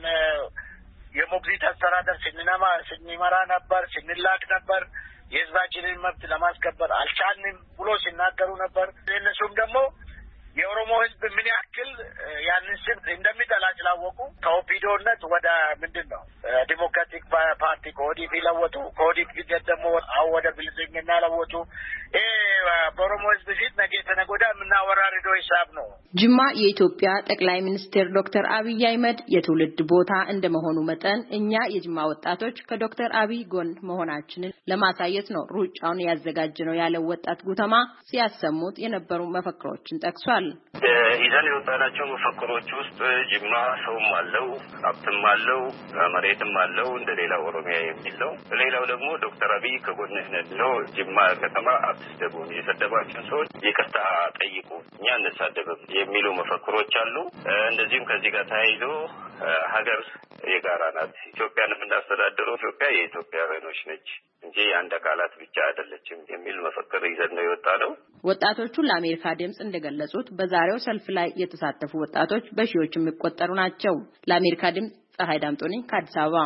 የሞግዚት አስተዳደር ስንነማ ስንመራ ነበር፣ ስንላክ ነበር። የህዝባችንን መብት ለማስከበር አልቻልንም ብሎ ሲናገሩ ነበር። እነሱም ደግሞ የኦሮሞ ህዝብ ምን ያክል ያንን ስም እንደሚጠላ ስላወቁ ከኦፒዶነት ወደ ምንድን ነው ዲሞክራቲክ ፓርቲ ከኦዲፒ ለወጡ። ከኦዲፒ ደግሞ አሁን ወደ ብልጽግና ለወጡ። ይሄ በኦሮሞ ህዝብ ፊት ነገ ተነገ ወዲያ የምናወራርደው ሂሳብ ነው።
ጅማ የኢትዮጵያ ጠቅላይ ሚኒስትር ዶክተር አብይ አህመድ የትውልድ ቦታ እንደመሆኑ መጠን እኛ የጅማ ወጣቶች ከዶክተር አብይ ጎን መሆናችንን ለማሳየት ነው ሩጫውን ያዘጋጀነው ያለው ወጣት ጉተማ ሲያሰሙት የነበሩ መፈክሮችን ጠቅሷል።
ይዘን የወጣናቸው መፈክሮች ውስጥ ጅማ ሰውም አለው ሀብትም አለው መሬትም አለው እንደሌላ ኦሮሚያ የሚለው፣ ሌላው ደግሞ ዶክተር አብይ ከጎንህ ነው ጅማ ከተማ አትስደቡ፣ የሰደባችሁን ሰዎች ይቅርታ ጠይቁ፣ እኛ እንሳደብም የሚሉ መፈክሮች አሉ። እንደዚሁም ከዚህ ጋር ተያይዞ ሀገር የጋራ ናት፣ ኢትዮጵያን የምናስተዳድረው ኢትዮጵያ የኢትዮጵያውያኖች ነች እንጂ የአንድ አካላት ብቻ አይደለችም የሚል መፈክር ይዘን ነው የወጣነው።
ወጣቶቹ ለአሜሪካ ድምጽ እንደገለጹት በዛሬው ሰልፍ ላይ የተሳተፉ ወጣቶች በሺዎች የሚቆጠሩ ናቸው። ለአሜሪካ ድምጽ ፀሐይ ዳምጦ ነኝ ከአዲስ አበባ።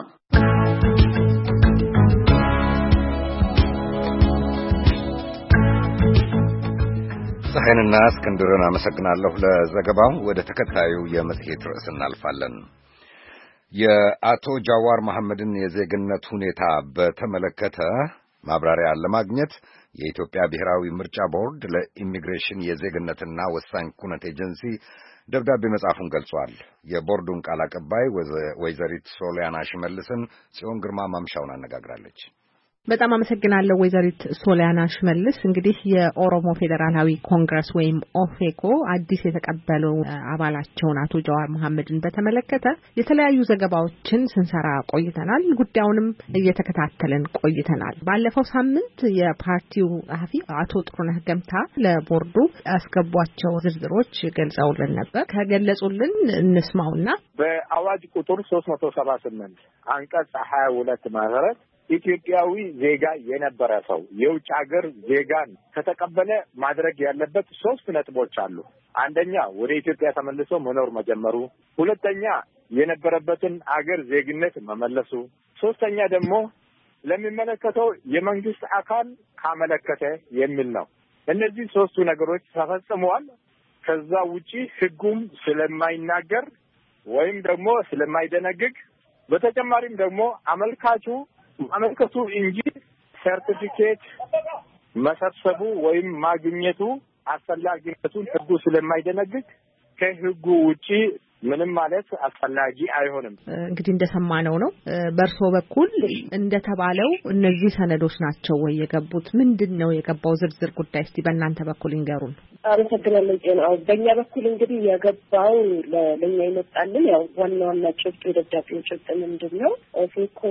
ፀሐይንና እስክንድርን አመሰግናለሁ ለዘገባው። ወደ ተከታዩ የመጽሔት ርዕስ እናልፋለን። የአቶ ጃዋር መሐመድን የዜግነት ሁኔታ በተመለከተ ማብራሪያ ለማግኘት የኢትዮጵያ ብሔራዊ ምርጫ ቦርድ ለኢሚግሬሽን የዜግነትና ወሳኝ ኩነት ኤጀንሲ ደብዳቤ መጻፉን ገልጿል። የቦርዱን ቃል አቀባይ ወይዘሪት ሶሊያና ሽመልስን ጽዮን ግርማ ማምሻውን አነጋግራለች።
በጣም አመሰግናለሁ ወይዘሪት ሶሊያና ሽመልስ። እንግዲህ የኦሮሞ ፌዴራላዊ ኮንግረስ ወይም ኦፌኮ አዲስ የተቀበለው አባላቸውን አቶ ጃዋር መሐመድን በተመለከተ የተለያዩ ዘገባዎችን ስንሰራ ቆይተናል። ጉዳዩንም እየተከታተልን ቆይተናል። ባለፈው ሳምንት የፓርቲው ጸሐፊ አቶ ጥሩነህ ገምታ ለቦርዱ ያስገቧቸው ዝርዝሮች ገልጸውልን ነበር። ከገለጹልን እንስማውና
በአዋጅ ቁጥር ሶስት መቶ ሰባ ስምንት አንቀጽ ሀያ ሁለት መሰረት ኢትዮጵያዊ ዜጋ የነበረ ሰው የውጭ ሀገር ዜጋን ከተቀበለ ማድረግ ያለበት ሶስት ነጥቦች አሉ። አንደኛ ወደ ኢትዮጵያ ተመልሶ መኖር መጀመሩ፣ ሁለተኛ የነበረበትን አገር ዜግነት መመለሱ፣ ሶስተኛ ደግሞ ለሚመለከተው የመንግስት አካል ካመለከተ የሚል ነው። እነዚህ ሶስቱ ነገሮች ተፈጽመዋል። ከዛ ውጪ ህጉም ስለማይናገር ወይም ደግሞ ስለማይደነግግ፣ በተጨማሪም ደግሞ አመልካቹ ማመልከቱ እንጂ ሰርቲፊኬት መሰብሰቡ ወይም ማግኘቱ አስፈላጊነቱን ህጉ ስለማይደነግግ ከህጉ ውጪ ምንም ማለት አስፈላጊ አይሆንም።
እንግዲህ እንደሰማነው ነው። በእርሶ በኩል እንደተባለው እነዚህ ሰነዶች ናቸው ወይ የገቡት? ምንድነው የገባው ዝርዝር ጉዳይ? እስቲ በእናንተ በኩል ይንገሩን።
አመሰግናለሁ። ጤናው በእኛ በኩል እንግዲህ የገባው ለኛ ይመጣልን ያው ዋና ዋና ጭብጥ የደብዳቤው ጭብጥ ምንድነው? ኦፌኮ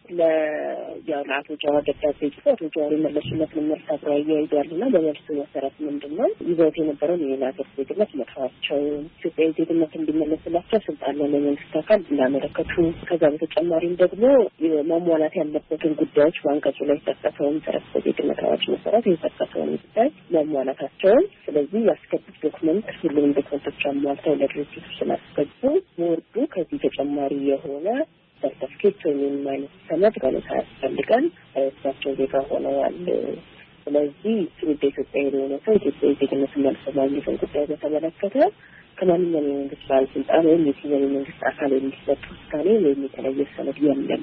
ለያው ለአቶ ጃዋር ደብዳቤ ጽፎ አቶ ጃዋር የመለሱለት መልስ አብሮ ያያይዛልና በመልሱ መሰረት ምንድነው ይዘውት የነበረው የሌላ ሀገር ዜግነት መጥፋቸው ኢትዮጵያዊ ዜግነት እንዲመለስላቸው ስልጣን ለመንግስት አካል እንዳመለከቱ ከዛ በተጨማሪም ደግሞ ማሟላት ያለበትን ጉዳዮች ባንቀጹ ላይ ተጠቅሰውን ተረፈ ዜግነት አዋጅ መሰረት የተጠቀሰውን ጉዳይ ማሟላታቸውን ስለዚህ ያስከትት ዶክመንት ሁሉንም ዶክመንቶች አሟልተው ለድርጅቱ ስላስገቡ ቦርዱ ከዚህ ተጨማሪ የሆነ ሰርተፍኬት ወይም ማለት ሰነድ ጋለታ ያስፈልጋል እሳቸው ዜጋ ሆነዋል ስለዚህ ትውልደ ኢትዮጵያዊ የሆነ ሰው ኢትዮጵያዊ ዜግነት መልስ ማግኘትን ጉዳይ በተመለከተ ከማንኛውም የመንግስት ባለስልጣን ወይም የሲቪል መንግስት አካል የሚሰጥ ውሳኔ ወይም የተለየ ሰነድ የለም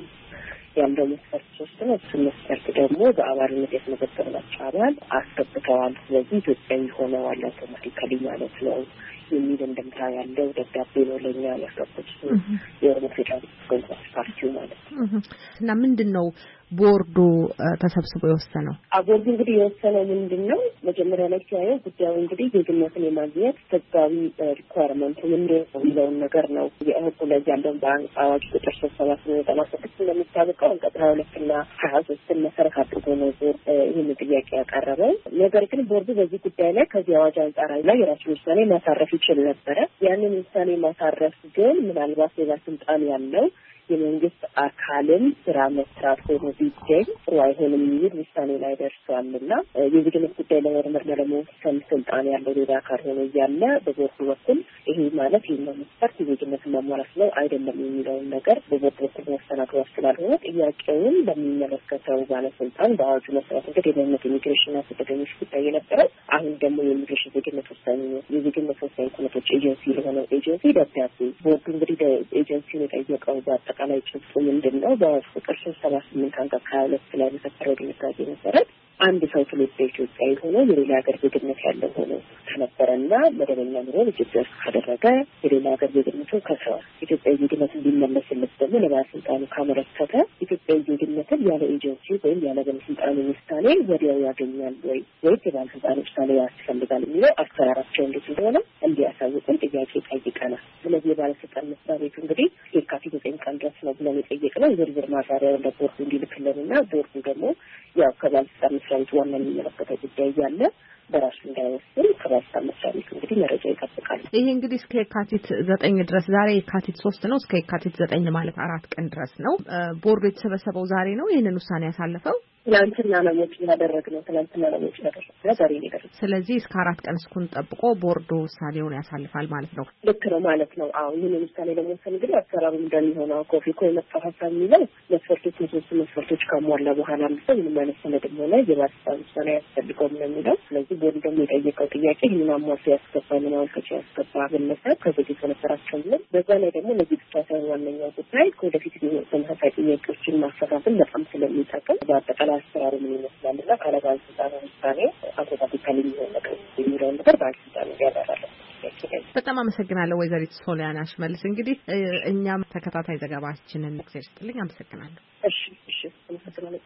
ያለው መስፈርት ሶስት ነው እሱ መስፈርት ደግሞ በአባልነት የተመዘገበላቸው አባል አስገብተዋል ስለዚህ ኢትዮጵያዊ ሆነዋል አውቶማቲካሊ ማለት ነው የሚል እንደምታ ያለው ደብዳቤ ነው ለኛ ያስቀመጡት የኦሮሞ ፌዴራሊስት ኮንግረስ ፓርቲው ማለት ነው
እና ምንድነው ቦርዱ ተሰብስቦ የወሰነው
ቦርዱ እንግዲህ የወሰነው ምንድነው መጀመሪያ ላይ ሲያየው ጉዳዩ እንግዲህ ዜግነትን የማግኘት ተግባቢ ሪኳየርመንት ምንድነው ነገር ነው የህጉ ላይ ያለው በአዋጅ ቁጥር ሶስት ሰባት ዘጠና ስድስት እንደሚታወቀው አንቀጽ ሀያ ሁለት እና ሀያ ሶስት መሰረት አድርጎ ነው ይህን ጥያቄ ያቀረበው ነገር ግን ቦርዱ በዚህ ጉዳይ ላይ ከዚህ አዋጅ አንጻራዊ ላይ የራሱ ውሳኔ ማሳረፍ ይችል ነበረ ያንን ውሳኔ ማሳረፍ ግን ምናልባት ሌላ ስልጣን ያለው የመንግስት አካልን ስራ መስራት ሆኖ ቢገኝ ጥሩ አይሆንም የሚል ውሳኔ ላይ ደርሷልና የዜግነት ጉዳይ ለመርመር ለመወሰን ስልጣን ያለው ሌላ አካል ሆኖ እያለ በቦርዱ በኩል ይሄ ማለት ይህ መስፈርት የዜግነት ማሟላት ነው አይደለም የሚለውን ነገር በቦርዱ በኩል መወሰን አግባብ ስላልሆነ ጥያቄውን በሚመለከተው ባለስልጣን በአዋጁ መሰረት እንግዲህ የደህንነት ኢሚግሬሽንና ስደተኞች ጉዳይ የነበረው አሁን ደግሞ የኢሚግሬሽን ዜግነት ወሳኝ የዜግነት ወሳኝ ኩነቶች ኤጀንሲ ለሆነው ኤጀንሲ ደብዳቤ ቦርዱ እንግዲህ ኤጀንሲውን የጠየቀው አጠቃላይ ጭብጡ ምንድነው በቁጥር ሶስት ሰባ ስምንት አንቀጽ ሀያ ሁለት ላይ በተፈረደው ድንጋጌ መሰረት አንድ ሰው ትውልደ ኢትዮጵያዊ ሆኖ የሌላ ሀገር ዜግነት ያለው ሆኖ ከነበረና መደበኛ ኑሮ ኢትዮጵያ ውስጥ ካደረገ የሌላ ሀገር ዜግነቱን ከስሯል ኢትዮጵያዊ ዜግነት እንዲመለስለት ደግሞ ለባለስልጣኑ ካመለከተ ኢትዮጵያዊ ዜግነትን ያለ ኤጀንሲ ወይም ያለ ባለስልጣኑ ውሳኔ ወዲያው ያገኛል ወይ ወይ የባለስልጣኑ ውሳኔ ያስፈልጋል የሚለው አሰራራቸው እንዴት እንደሆነ እንዲያሳውቁን ጥያቄ ጠይቀናል ስለዚህ የባለስልጣን መስሪያ ቤቱ እንግዲህ የካቲት ዘጠኝ ቀን ድረስ ነው ብለን የጠየቅነው ዝርዝር ማብራሪያ ለቦርዱ እንዲልክልንና ቦርዱ ደግሞ ያው ከባለስልጣን መስሪያ ቤቱ ዋና የሚመለከተው ጉዳይ ያለ በራሱ እንዳይወስን ከባለስልጣን መስሪያ ቤቱ እንግዲህ መረጃ ይጠብቃል
ይሄ እንግዲህ እስከ የካቲት ዘጠኝ ድረስ ዛሬ የካቲት ሶስት ነው እስከ የካቲት ዘጠኝ ማለት አራት ቀን ድረስ ነው ቦርዱ የተሰበሰበው ዛሬ ነው ይሄንን ውሳኔ ያሳለፈው
ትናንትና ለሞት ያደረግነው ትናንትና ለሞት ያደረግነው ዛሬ ነው ያደረግነው
ስለዚህ እስከ አራት ቀን እስኩን ጠብቆ ቦርዱ ውሳኔውን ያሳልፋል ማለት ነው
ልክ ነው ማለት ነው አዎ ይሄንን ውሳኔ ለመወሰን እንግዲህ አሰራሩ እንደሚሆነው ኮፊኮ የመጣፋሳ የሚለው መስፈርቶች ሶስት መስፈርቶች ካሟላ በኋላ ነው ምንም አይነት ሰነድም ሆነ የባለስልጣን ውሳኔ ያስፈልገው ነው የሚለው ስለዚህ ቦርዱ ደግሞ የጠየቀው ጥያቄ ይህንን አሟልቶ ያስገባ ምን አልከቻ ያስገባ ግለሰብ ከዚህ የተነፈራቸው ምን በዛ ላይ ደግሞ ለዚህ ብቻ ሳይሆን ዋነኛው ጉዳይ ከወደፊት ተመሳሳይ ጥያቄዎችን ማስተካከል በጣም ስለሚጠቅም በአጠቃላይ አሰራሩ ምን ይመስላልና ካለባለስልጣኑ ውሳኔ አውቶማቲካሊ የሚሆን ነገር የሚለውን ነገር ባለስልጣኑ ያደርጋል
በጣም አመሰግናለሁ ወይዘሪት ሶሊያና ሽመልስ እንግዲህ እኛም ተከታታይ ዘገባችንን እግዚአብሔር ይስጥልኝ አመሰግናለሁ
እሺ እሺ አመሰግናለሁ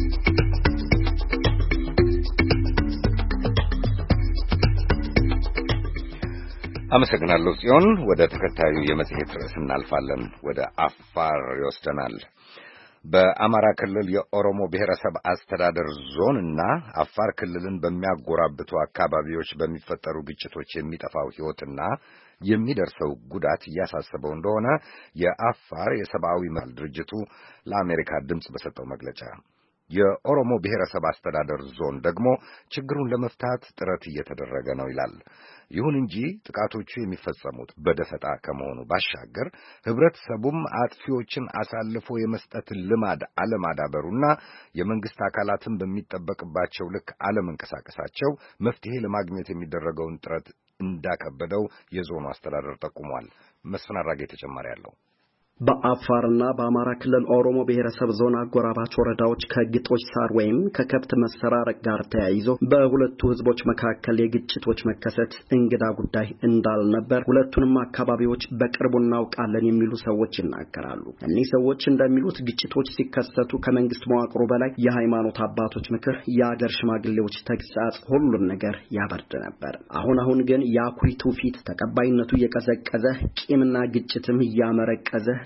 አመሰግናለሁ ጽዮን ወደ ተከታዩ የመጽሔት ርዕስ እናልፋለን ወደ አፋር ይወስደናል በአማራ ክልል የኦሮሞ ብሔረሰብ አስተዳደር ዞንና አፋር ክልልን በሚያጎራብቱ አካባቢዎች በሚፈጠሩ ግጭቶች የሚጠፋው ሕይወትና የሚደርሰው ጉዳት እያሳሰበው እንደሆነ የአፋር የሰብአዊ መብት ድርጅቱ ለአሜሪካ ድምጽ በሰጠው መግለጫ የኦሮሞ ብሔረሰብ አስተዳደር ዞን ደግሞ ችግሩን ለመፍታት ጥረት እየተደረገ ነው ይላል። ይሁን እንጂ ጥቃቶቹ የሚፈጸሙት በደፈጣ ከመሆኑ ባሻገር ህብረተሰቡም አጥፊዎችን አሳልፎ የመስጠት ልማድ አለማዳበሩና የመንግስት አካላትን በሚጠበቅባቸው ልክ አለመንቀሳቀሳቸው መፍትሄ ለማግኘት የሚደረገውን ጥረት እንዳከበደው የዞኑ አስተዳደር ጠቁሟል። መስፍን አራጌ ተጨማሪ አለው።
በአፋርና በአማራ ክልል ኦሮሞ ብሔረሰብ ዞን አጎራባች ወረዳዎች ከግጦሽ ሳር ወይም ከከብት መሰራረቅ ጋር ተያይዞ በሁለቱ ህዝቦች መካከል የግጭቶች መከሰት እንግዳ ጉዳይ እንዳልነበር ሁለቱንም አካባቢዎች በቅርቡ እናውቃለን የሚሉ ሰዎች ይናገራሉ። እነዚህ ሰዎች እንደሚሉት ግጭቶች ሲከሰቱ ከመንግስት መዋቅሩ በላይ የሃይማኖት አባቶች ምክር፣ የአገር ሽማግሌዎች ተግሳጽ ሁሉን ነገር ያበርድ ነበር። አሁን አሁን ግን የአኩሪ ትውፊት ተቀባይነቱ እየቀዘቀዘ ቂምና ግጭትም እያመረቀዘ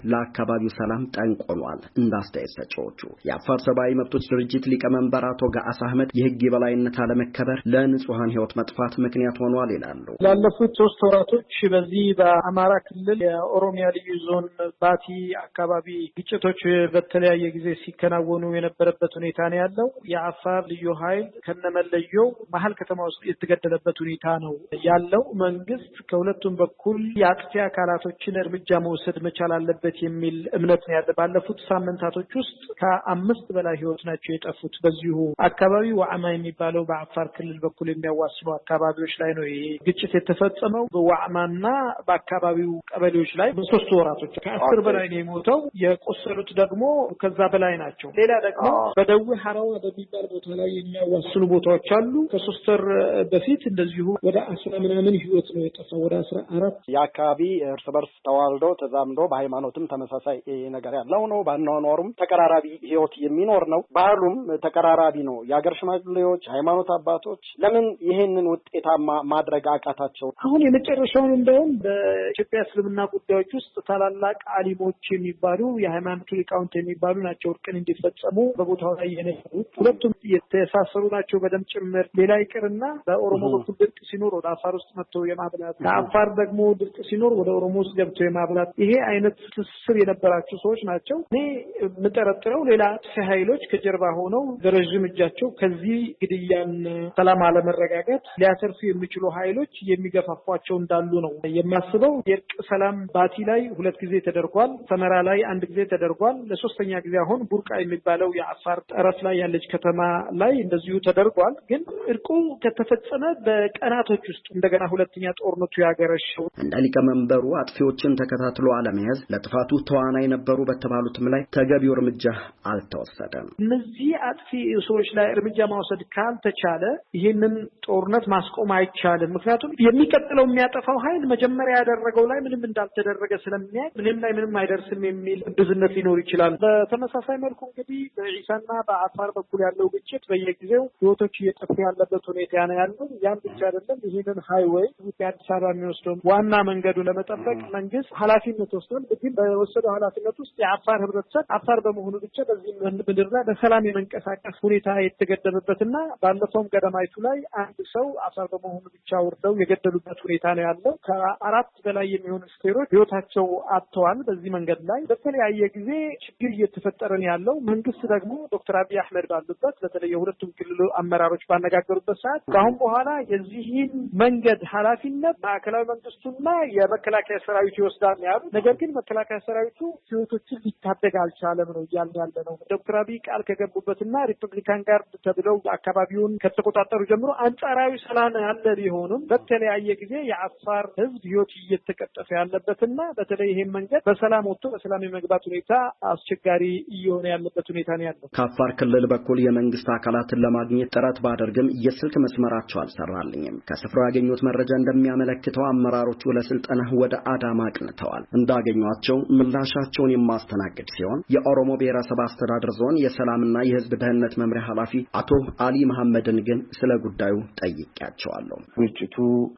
ለአካባቢው ሰላም ጠንቅ ሆኗል። እንዳስተያየት ሰጪዎቹ የአፋር ሰብአዊ መብቶች ድርጅት ሊቀመንበር አቶ ጋአስ አህመድ የህግ የበላይነት አለመከበር ለንጹሃን ህይወት መጥፋት ምክንያት ሆኗል ይላሉ።
ላለፉት ሶስት ወራቶች በዚህ በአማራ ክልል የኦሮሚያ ልዩ ዞን ባቲ አካባቢ ግጭቶች በተለያየ ጊዜ ሲከናወኑ የነበረበት ሁኔታ ነው ያለው። የአፋር ልዩ ኃይል ከነመለየው መሀል ከተማ ውስጥ የተገደለበት ሁኔታ ነው ያለው። መንግስት ከሁለቱም በኩል የአጥፊ አካላቶችን እርምጃ መውሰድ መቻል አለበት የሚል እምነት ነው ያለ። ባለፉት ሳምንታቶች ውስጥ ከአምስት በላይ ህይወት ናቸው የጠፉት በዚሁ አካባቢ ዋዕማ የሚባለው በአፋር ክልል በኩል የሚያዋስኑ አካባቢዎች ላይ ነው ይሄ ግጭት የተፈጸመው። በዋዕማና በአካባቢው ቀበሌዎች ላይ በሶስት ወራቶች ከአስር በላይ ነው የሞተው። የቆሰሉት ደግሞ ከዛ በላይ ናቸው። ሌላ ደግሞ በደዌ ሐራዋ በሚባል ቦታ ላይ የሚያዋስኑ ቦታዎች አሉ። ከሶስት ወር በፊት እንደዚሁ ወደ አስራ ምናምን ህይወት ነው የጠፋው፣ ወደ አስራ አራት።
የአካባቢ እርስ በርስ ተዋልዶ ተዛምዶ በሃይማኖትም ተመሳሳይ ነገር ያለው ነው። ባናኖሩም ተቀራራቢ ህይወት የሚኖር ነው። ባህሉም ተቀራራቢ ነው። የአገር ሽማግሌዎች፣ ሃይማኖት አባቶች ለምን ይሄንን ውጤታማ ማድረግ አቃታቸው?
አሁን የመጨረሻውን እንደውም በኢትዮጵያ እስልምና ጉዳዮች ውስጥ ታላላቅ አሊሞች የሚባሉ የሃይማኖት ሊቃውንት የሚባሉ ናቸው እርቅን እንዲፈጸሙ በቦታው ላይ የነበሩት። ሁለቱም የተሳሰሩ ናቸው በደም ጭምር። ሌላ ይቅርና በኦሮሞ በኩል ድርቅ ሲኖር ወደ አፋር ውስጥ መጥተው የማብላት፣ ከአፋር ደግሞ ድርቅ ሲኖር ወደ ኦሮሞ ውስጥ ገብተው የማብላት፣ ይሄ አይነት ትስስር የነበራቸው ሰዎች ናቸው። እኔ የምጠረጥረው ሌላ ኃይሎች ከጀርባ ሆነው በረዥም እጃቸው ከዚህ ግድያን ሰላም አለመረጋጋት ሊያተርፉ የሚችሉ ኃይሎች የሚገፋፏቸው እንዳሉ ነው የማስበው። የእርቅ ሰላም ባቲ ላይ ሁለት ጊዜ ተደርጓል። ሰመራ ላይ አንድ ጊዜ ተደርጓል። ለሶስተኛ ጊዜ አሁን ቡርቃ የሚባለው የአፋር ጠረፍ ላይ ያለች ከተማ ላይ እንደዚሁ ተደርጓል። ግን እርቁ ከተፈጸመ በቀናቶች ውስጥ እንደገና ሁለተኛ ጦርነቱ ያገረሸው።
እንደ ሊቀመንበሩ አጥፊዎችን ተከታትሎ አለመያዝ ለጥፋቱ ተዋናይ ነበሩ በተባሉትም ላይ ተገቢው እርምጃ አልተወሰደም።
እነዚህ አጥፊ ሰዎች ላይ እርምጃ ማውሰድ ካልተቻለ ይህንን ጦርነት ማስቆም አይቻልም። ምክንያቱም የሚቀጥለው የሚያጠፋው ኃይል መጀመሪያ ያደረገው ላይ ምንም እንዳልተደረገ ስለሚያይ ምንም ላይ ምንም አይደርስም የሚል ብዝነት ሊኖር ይችላል። በተመሳሳይ መልኩ እንግዲህ በኢሳና በአፋር በኩል ያለው ግጭት በየጊዜው ህይወቶች እየጠፉ ያለበት ሁኔታ ነው ያለው። ያን ብቻ አይደለም። ይህንን ሃይዌይ ከአዲስ አበባ የሚወስደው ዋና መንገዱ ለመጠበቅ መንግስት ኃላፊነት ወስዷል። ግን በወሰደው ኃላፊነት ውስጥ የአፋር ህብረተሰብ አፋር በመሆኑ ብቻ በዚህ ምድር ላይ በሰላም የመንቀሳቀስ ሁኔታ የተገደበበትና ባለፈውም ገደማይቱ ላይ አንድ ሰው አፋር በመሆኑ ብቻ ወርደው የገደሉበት ሁኔታ ነው ያለው። ከአራት በላይ የሚሆኑ ስቴሮች ህይወታቸው አጥተዋል። በዚህ መንገድ ላይ በተለያየ ጊዜ ችግር እየተፈጠረ ነው ያለው። መንግስት ደግሞ ዶክተር አብይ አህመድ ባሉበት በተለይ የሁለቱም ክልል አመራሮች ባነጋገሩበት ሰዓት ከአሁን በኋላ የዚህን መንገድ ኃላፊነት ማዕከላዊ መንግስቱና የመከላከያ ሰራዊቱ ይወስዳል ነው ያሉት። ነገር ግን መከላከያ ሰራዊቱ ህይወቶችን ሊታደግ አልቻለም ነው እያልን ያለ ነው። ዶክተር አብይ ቃል ከገቡበትና ሪፐብሊካን ጋርድ ተብለው አካባቢውን ከተቆጣጠሩ ጀምሮ አንጻራዊ ሰላም ያለ ቢሆንም በተለያየ ጊዜ የአፋር ህዝብ ህይወት እየተቀጠፈ ያለበትና በተለይ ይሄን መንገድ በሰላም ወጥቶ በሰላም የመግባት ሁኔታ አስቸጋሪ እየሆነ ያለበት ሁኔታ ነው ያለው።
ከአፋር ክልል በኩል የመንግስት አካላትን ለማግኘት ጥረት ባደርግም የስልክ መስመራቸው አልሰራልኝም። ከስፍራው ያገኙት መረጃ እንደሚያመለክተው አመራሮቹ ለስልጠና ወደ አዳማ አቅንተዋል። እንዳገኟቸው ምላሻቸውን የማስተናግድ ሲሆን የኦሮሞ ብሔረሰብ አስተዳደር ዞን የሰላምና የህዝብ ደህንነት መምሪያ ኃላፊ አቶ አሊ መሐመድን ግን ስለ ጉዳዩ ጠይቄያቸዋለሁ።
ግጭቱ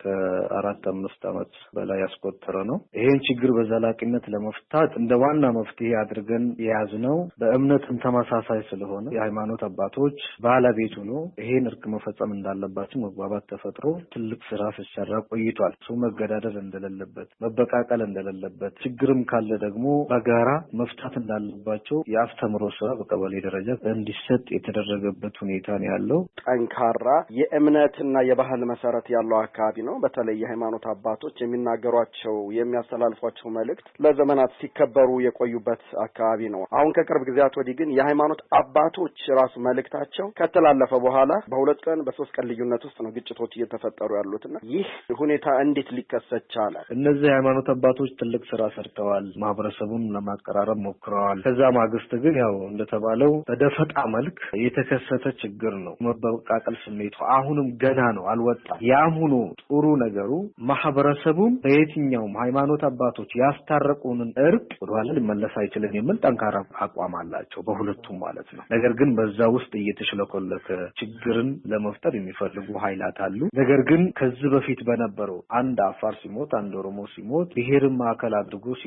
ከአራት አምስት ዓመት በላይ ያስቆጠረ ነው። ይሄን ችግር በዘላቂነት ለመፍታት እንደ ዋና መፍትሄ አድርገን የያዝነው በእምነትም ተመሳሳይ ስለሆነ የሃይማኖት አባቶች ባለቤቱ ነው ይሄን እርቅ መፈጸም እንዳለባቸው መግባባት ተፈጥሮ ትልቅ ስራ ሲሰራ ቆይቷል። ሰው መገዳደል እንደሌለበት፣ መበቃቀል እንደሌለበት፣ ችግርም ካለ ደግሞ በጋራ መፍታት እንዳለባቸው የአስተምሮ ስራ በቀበሌ ደረጃ እንዲሰጥ የተደረገበት ሁኔታ ነው ያለው።
ጠንካራ የእምነትና የባህል መሰረት ያለው አካባቢ ነው። በተለይ የሃይማኖት አባቶች የሚናገሯቸው የሚያስተላልፏቸው መልእክት ለዘመናት ሲከበሩ የቆዩበት አካባቢ ነው። አሁን ከቅርብ ጊዜያት ወዲህ ግን የሃይማኖት አባቶች ራሱ መልእክታቸው ከተላለፈ በኋላ በሁለት ቀን በሶስት ቀን ልዩነት ውስጥ ነው ግጭቶች እየተፈጠሩ ያሉትና ይህ ሁኔታ እንዴት ሊከሰት ቻለ?
እነዚህ የሃይማኖት አባቶች ትልቅ ስራ ሰርተዋል። ማህበረሰቡን ለማቀራረብ ሞክረዋል። ከዛ ማግስት ግን ያው እንደተባለው በደፈጣ መልክ የተከሰተ ችግር ነው። መበቃቀል ስሜቱ አሁንም ገና ነው፣ አልወጣም። ያም ሆኖ ጥሩ ነገሩ ማህበረሰቡን በየትኛውም ሃይማኖት አባቶች ያስታረቁንን እርቅ ወደኋላ ሊመለስ አይችልም የሚል ጠንካራ አቋም አላቸው በሁለቱም ማለት ነው። ነገር ግን በዛ ውስጥ እየተሽለኮለከ ችግርን ለመፍጠር የሚፈልጉ ኃይላት አሉ። ነገር ግን ከዚህ በፊት በነበረው አንድ አፋር ሲሞት አንድ ኦሮሞ ሲሞት ብሔርን ማዕከል አድርጎ ሲጋጩ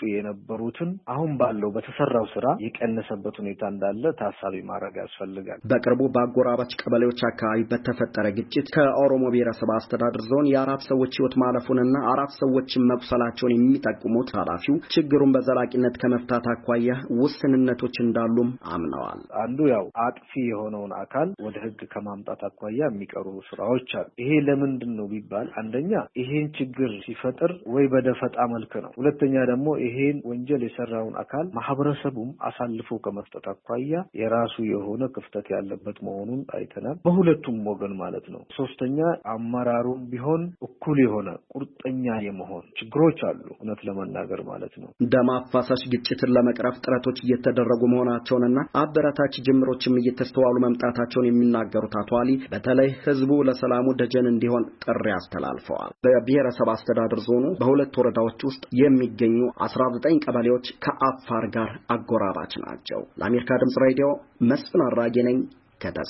የነበሩትን አሁን ባለው በተሰራው ስራ የቀነሰበት ሁኔታ እንዳለ ታሳቢ ማድረግ ያስፈልጋል።
በቅርቡ በአጎራባች ቀበሌዎች አካባቢ በተፈጠረ ግጭት ከኦሮሞ ብሔረሰብ አስተዳደር ዞን የአራት ሰዎች ህይወት ማለፉንና አራት ሰዎችን መቁሰላቸውን የሚጠቁሙት ኃላፊው ችግሩን በዘላቂነት ከመፍታት አኳያ ውስንነቶች እንዳሉም አምነዋል።
አንዱ ያው አጥፊ የሆነውን አካል ወደ ህግ ከማምጣት አኳያ የሚቀሩ ስራዎች አሉ። ይሄ ለምንድን ነው ቢባል አንደኛ ይሄን ችግር ሲፈጥር ወይ በደፈጣ መልክ ነው። ሁለተኛ ደግሞ ይሄን ወንጀል የሰራውን አካል ማህበረሰቡም አሳልፎ ከመስጠት አኳያ የራሱ የሆነ ክፍተት ያለበት መሆኑን አይተናል፣ በሁለቱም ወገን ማለት ነው። ሶስተኛ አመራሩም ቢሆን እኩል የሆነ ቁርጠኛ የመሆን ችግሮች አሉ እውነት ለመናገር ማለት ነው።
ደም አፋሳሽ ግጭትን ለመቅረፍ ጥረቶች እየተደረጉ መሆናቸውንና አበረታች ጅምሮችም እየተስተዋሉ መምጣታቸውን የሚናገሩት አቶ አሊ በተለይ ህዝቡ ለሰላሙ ደጀን እንዲሆን ጥሪ አስተላልፈዋል። በብሔረሰብ አስተዳደር ዞኑ በሁለት ወረዳዎች ውስጥ የሚገኙ አስራ ዘጠኝ ቀበሌዎች ከአፋር ጋር አጎራባች ናቸው። ለአሜሪካ ድምጽ ሬዲዮ መስፍን አራጌ ነኝ ከደሴ።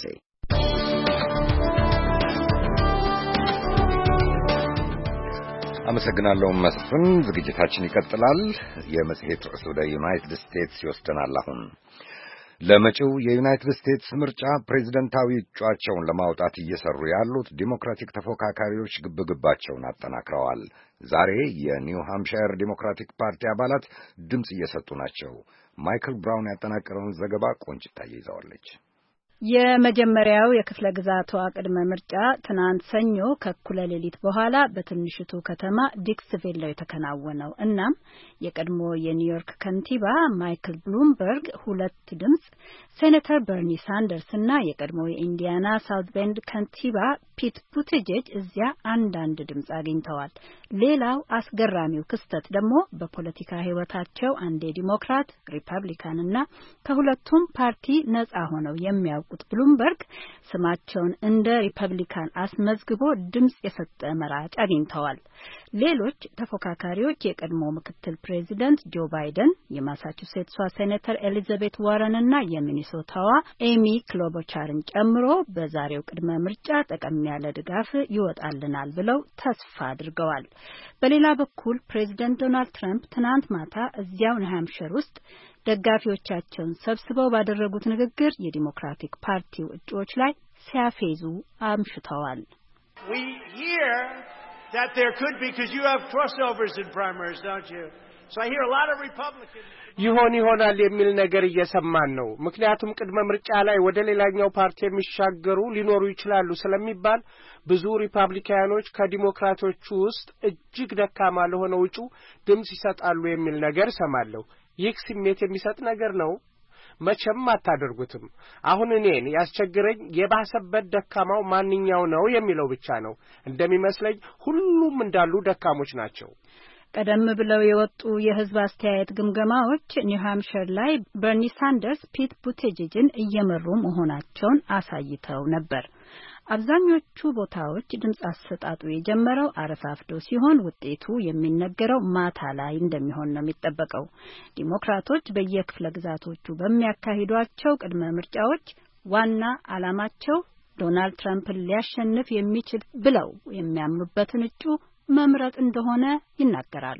አመሰግናለሁ መስፍን። ዝግጅታችን ይቀጥላል። የመጽሔት ርዕስ ወደ ዩናይትድ ስቴትስ ይወስደናል። አሁን ለመጪው የዩናይትድ ስቴትስ ምርጫ ፕሬዝደንታዊ እጩአቸውን ለማውጣት እየሰሩ ያሉት ዲሞክራቲክ ተፎካካሪዎች ግብግባቸውን አጠናክረዋል። ዛሬ የኒው ሃምፕሻየር ዲሞክራቲክ ፓርቲ አባላት ድምፅ እየሰጡ ናቸው። ማይክል ብራውን ያጠናቀረውን ዘገባ ቆንጭታ ይዘዋለች።
የመጀመሪያው የክፍለ ግዛቷ ቅድመ ምርጫ ትናንት ሰኞ ከእኩለ ሌሊት በኋላ በትንሽቱ ከተማ ዲክስቪል ላይ የተከናወነው። እናም የቀድሞ የኒውዮርክ ከንቲባ ማይክል ብሉምበርግ ሁለት ድምፅ፣ ሴኔተር በርኒ ሳንደርስ እና የቀድሞ የኢንዲያና ሳውት ቤንድ ከንቲባ ፒት ቡቲጄጅ እዚያ አንዳንድ ድምፅ አግኝተዋል። ሌላው አስገራሚው ክስተት ደግሞ በፖለቲካ ሕይወታቸው አንዴ ዲሞክራት፣ ሪፐብሊካን እና ከሁለቱም ፓርቲ ነጻ ሆነው የሚያውቁት ብሉምበርግ ስማቸውን እንደ ሪፐብሊካን አስመዝግቦ ድምፅ የሰጠ መራጭ አግኝተዋል። ሌሎች ተፎካካሪዎች የቀድሞ ምክትል ፕሬዚደንት ጆ ባይደን፣ የማሳቹሴትሷ ሴኔተር ኤሊዛቤት ዋረን እና የሚኒሶታዋ ኤሚ ክሎቦቻርን ጨምሮ በዛሬው ቅድመ ምርጫ ጠቀም ያለ ድጋፍ ይወጣልናል ብለው ተስፋ አድርገዋል። በሌላ በኩል ፕሬዚደንት ዶናልድ ትራምፕ ትናንት ማታ እዚያው ኒው ሃምፕሻየር ውስጥ ደጋፊዎቻቸውን ሰብስበው ባደረጉት ንግግር የዲሞክራቲክ ፓርቲው እጩዎች ላይ ሲያፌዙ አምሽተዋል።
We hear that there could be, because you have crossovers in primaries, don't you? So I hear a lot of Republicans.
ይሆን ይሆናል የሚል ነገር እየሰማን ነው። ምክንያቱም ቅድመ ምርጫ ላይ ወደ ሌላኛው ፓርቲ የሚሻገሩ ሊኖሩ ይችላሉ ስለሚባል ብዙ ሪፐብሊካኖች ከዲሞክራቶቹ ውስጥ እጅግ ደካማ ለሆነው እጩ ድምጽ ይሰጣሉ የሚል ነገር ሰማለሁ። ይህ ስሜት የሚሰጥ ነገር ነው። መቼም አታደርጉትም። አሁን እኔን ያስቸግረኝ የባሰበት ደካማው ማንኛው ነው የሚለው ብቻ ነው። እንደሚመስለኝ ሁሉም እንዳሉ ደካሞች ናቸው።
ቀደም ብለው የወጡ የህዝብ አስተያየት ግምገማዎች ኒው ሃምፕሻየር ላይ በርኒ ሳንደርስ ፒት ቡቲጄጅን እየመሩ መሆናቸውን አሳይተው ነበር። አብዛኞቹ ቦታዎች ድምጽ አሰጣጡ የጀመረው አረፋፍዶ ሲሆን ውጤቱ የሚነገረው ማታ ላይ እንደሚሆን ነው የሚጠበቀው። ዲሞክራቶች በየክፍለ ግዛቶቹ በሚያካሂዷቸው ቅድመ ምርጫዎች ዋና ዓላማቸው ዶናልድ ትራምፕን ሊያሸንፍ የሚችል ብለው የሚያምኑበትን እጩ መምረጥ እንደሆነ ይናገራሉ።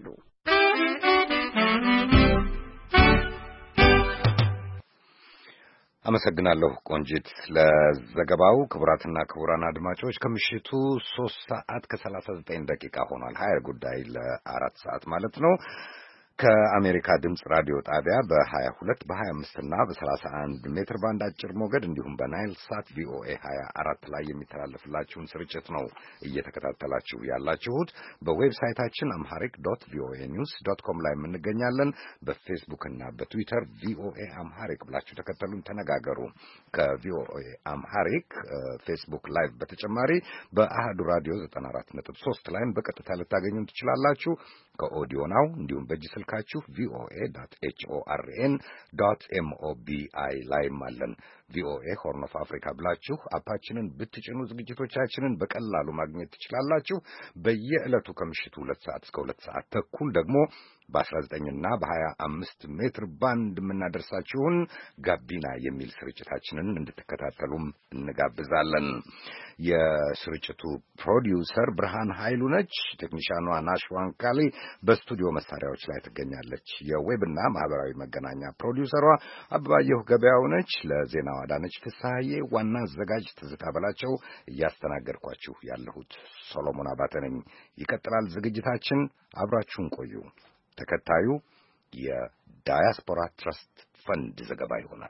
አመሰግናለሁ ቆንጂት ለዘገባው። ክቡራትና ክቡራን አድማጮች ከምሽቱ ሶስት ሰዓት ከሰላሳ ዘጠኝ ደቂቃ ሆኗል። ሀያ ጉዳይ ለአራት ሰዓት ማለት ነው። ከአሜሪካ ድምጽ ራዲዮ ጣቢያ በሀያ ሁለት በሀያ አምስት እና በሰላሳ አንድ ሜትር ባንድ አጭር ሞገድ እንዲሁም በናይል ሳት ቪኦኤ ሀያ አራት ላይ የሚተላለፍላችሁን ስርጭት ነው እየተከታተላችሁ ያላችሁት። በዌብሳይታችን አምሃሪክ ዶት ቪኦኤ ኒውስ ዶት ኮም ላይ እንገኛለን። በፌስቡክ እና በትዊተር ቪኦኤ አምሃሪክ ብላችሁ ተከተሉን፣ ተነጋገሩ። ከቪኦኤ አምሃሪክ ፌስቡክ ላይቭ በተጨማሪ በአሃዱ ራዲዮ ዘጠና አራት ነጥብ ሶስት ላይም በቀጥታ ልታገኙን ትችላላችሁ። ከኦዲዮ ናው እንዲሁም በእጅ ስልካችሁ ቪኦኤ ዶት ኤች ኦ አር ኤን ዶት ኤም ኦ ቢ አይ ላይም አለን። ቪኦኤ ሆርን ኦፍ አፍሪካ ብላችሁ አፓችንን ብትጭኑ ዝግጅቶቻችንን በቀላሉ ማግኘት ትችላላችሁ። በየዕለቱ ከምሽቱ ሁለት ሰዓት እስከ ሁለት ሰዓት ተኩል ደግሞ በአስራ ዘጠኝ እና በሀያ አምስት ሜትር ባንድ የምናደርሳችሁን ጋቢና የሚል ስርጭታችንን እንድትከታተሉም እንጋብዛለን። የስርጭቱ ፕሮዲውሰር ብርሃን ኃይሉ ነች። ቴክኒሻኗ ናሽዋን ካሊ በስቱዲዮ መሳሪያዎች ላይ ትገኛለች። የዌብና ማህበራዊ መገናኛ ፕሮዲውሰሯ አበባየሁ ገበያው ነች። ለዜናው አዳነች ፍስሐዬ፣ ዋና አዘጋጅ ትዝታ በላቸው፣ እያስተናገድኳችሁ ያለሁት ሶሎሞን አባተ ነኝ። ይቀጥላል ዝግጅታችን። አብራችሁን ቆዩ። ተከታዩ የዳያስፖራ ትረስት ፈንድ ዘገባ ይሆናል።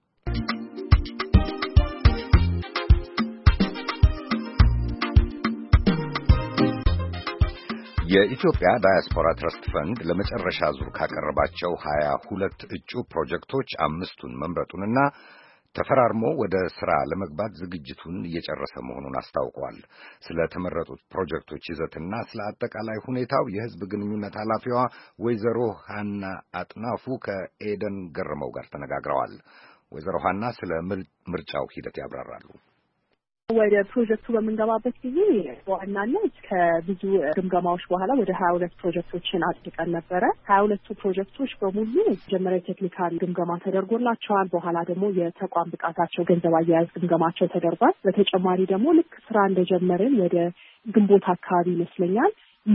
የኢትዮጵያ ዳያስፖራ ትረስት ፈንድ ለመጨረሻ ዙር ካቀረባቸው ሀያ ሁለት እጩ ፕሮጀክቶች አምስቱን መምረጡንና ተፈራርሞ ወደ ሥራ ለመግባት ዝግጅቱን እየጨረሰ መሆኑን አስታውቋል። ስለ ተመረጡት ፕሮጀክቶች ይዘትና ስለ አጠቃላይ ሁኔታው የሕዝብ ግንኙነት ኃላፊዋ ወይዘሮ ሐና አጥናፉ ከኤደን ገረመው ጋር ተነጋግረዋል። ወይዘሮ ሐና ስለ ምርጫው ሂደት ያብራራሉ።
ወደ ፕሮጀክቱ በመንገባበት ጊዜ በዋናነት ከብዙ ግምገማዎች በኋላ ወደ ሀያ ሁለት ፕሮጀክቶችን አጥቅቀን ነበረ። ሀያ ሁለቱ ፕሮጀክቶች በሙሉ መጀመሪያ ቴክኒካል ግምገማ ተደርጎላቸዋል። በኋላ ደግሞ የተቋም ብቃታቸው፣ ገንዘብ አያያዝ ግምገማቸው ተደርጓል። በተጨማሪ ደግሞ ልክ ስራ እንደጀመርን ወደ ግንቦት አካባቢ ይመስለኛል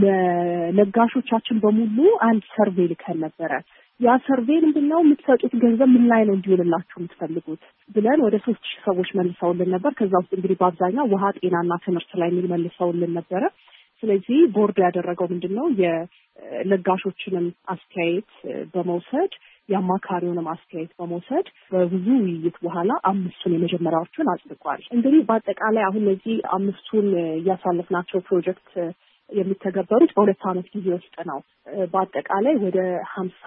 ለለጋሾቻችን በሙሉ አንድ ሰርቬይ ልከን ነበረ። ያ ሰርቬይ ምንድነው የምትሰጡት ገንዘብ ምን ላይ ነው እንዲውልላችሁ የምትፈልጉት ብለን ወደ ሶስት ሺህ ሰዎች መልሰውልን ነበር። ከዛ ውስጥ እንግዲህ በአብዛኛው ውሃ፣ ጤናና ትምህርት ላይ የሚል መልሰውልን ነበረ። ስለዚህ ቦርዱ ያደረገው ምንድነው የለጋሾችንም አስተያየት በመውሰድ የአማካሪውንም አስተያየት በመውሰድ በብዙ ውይይት በኋላ አምስቱን የመጀመሪያዎቹን አጽድቋል። እንግዲህ በአጠቃላይ አሁን እነዚህ አምስቱን ያሳለፍናቸው ፕሮጀክት የሚተገበሩት በሁለት ዓመት ጊዜ ውስጥ ነው። በአጠቃላይ ወደ ሀምሳ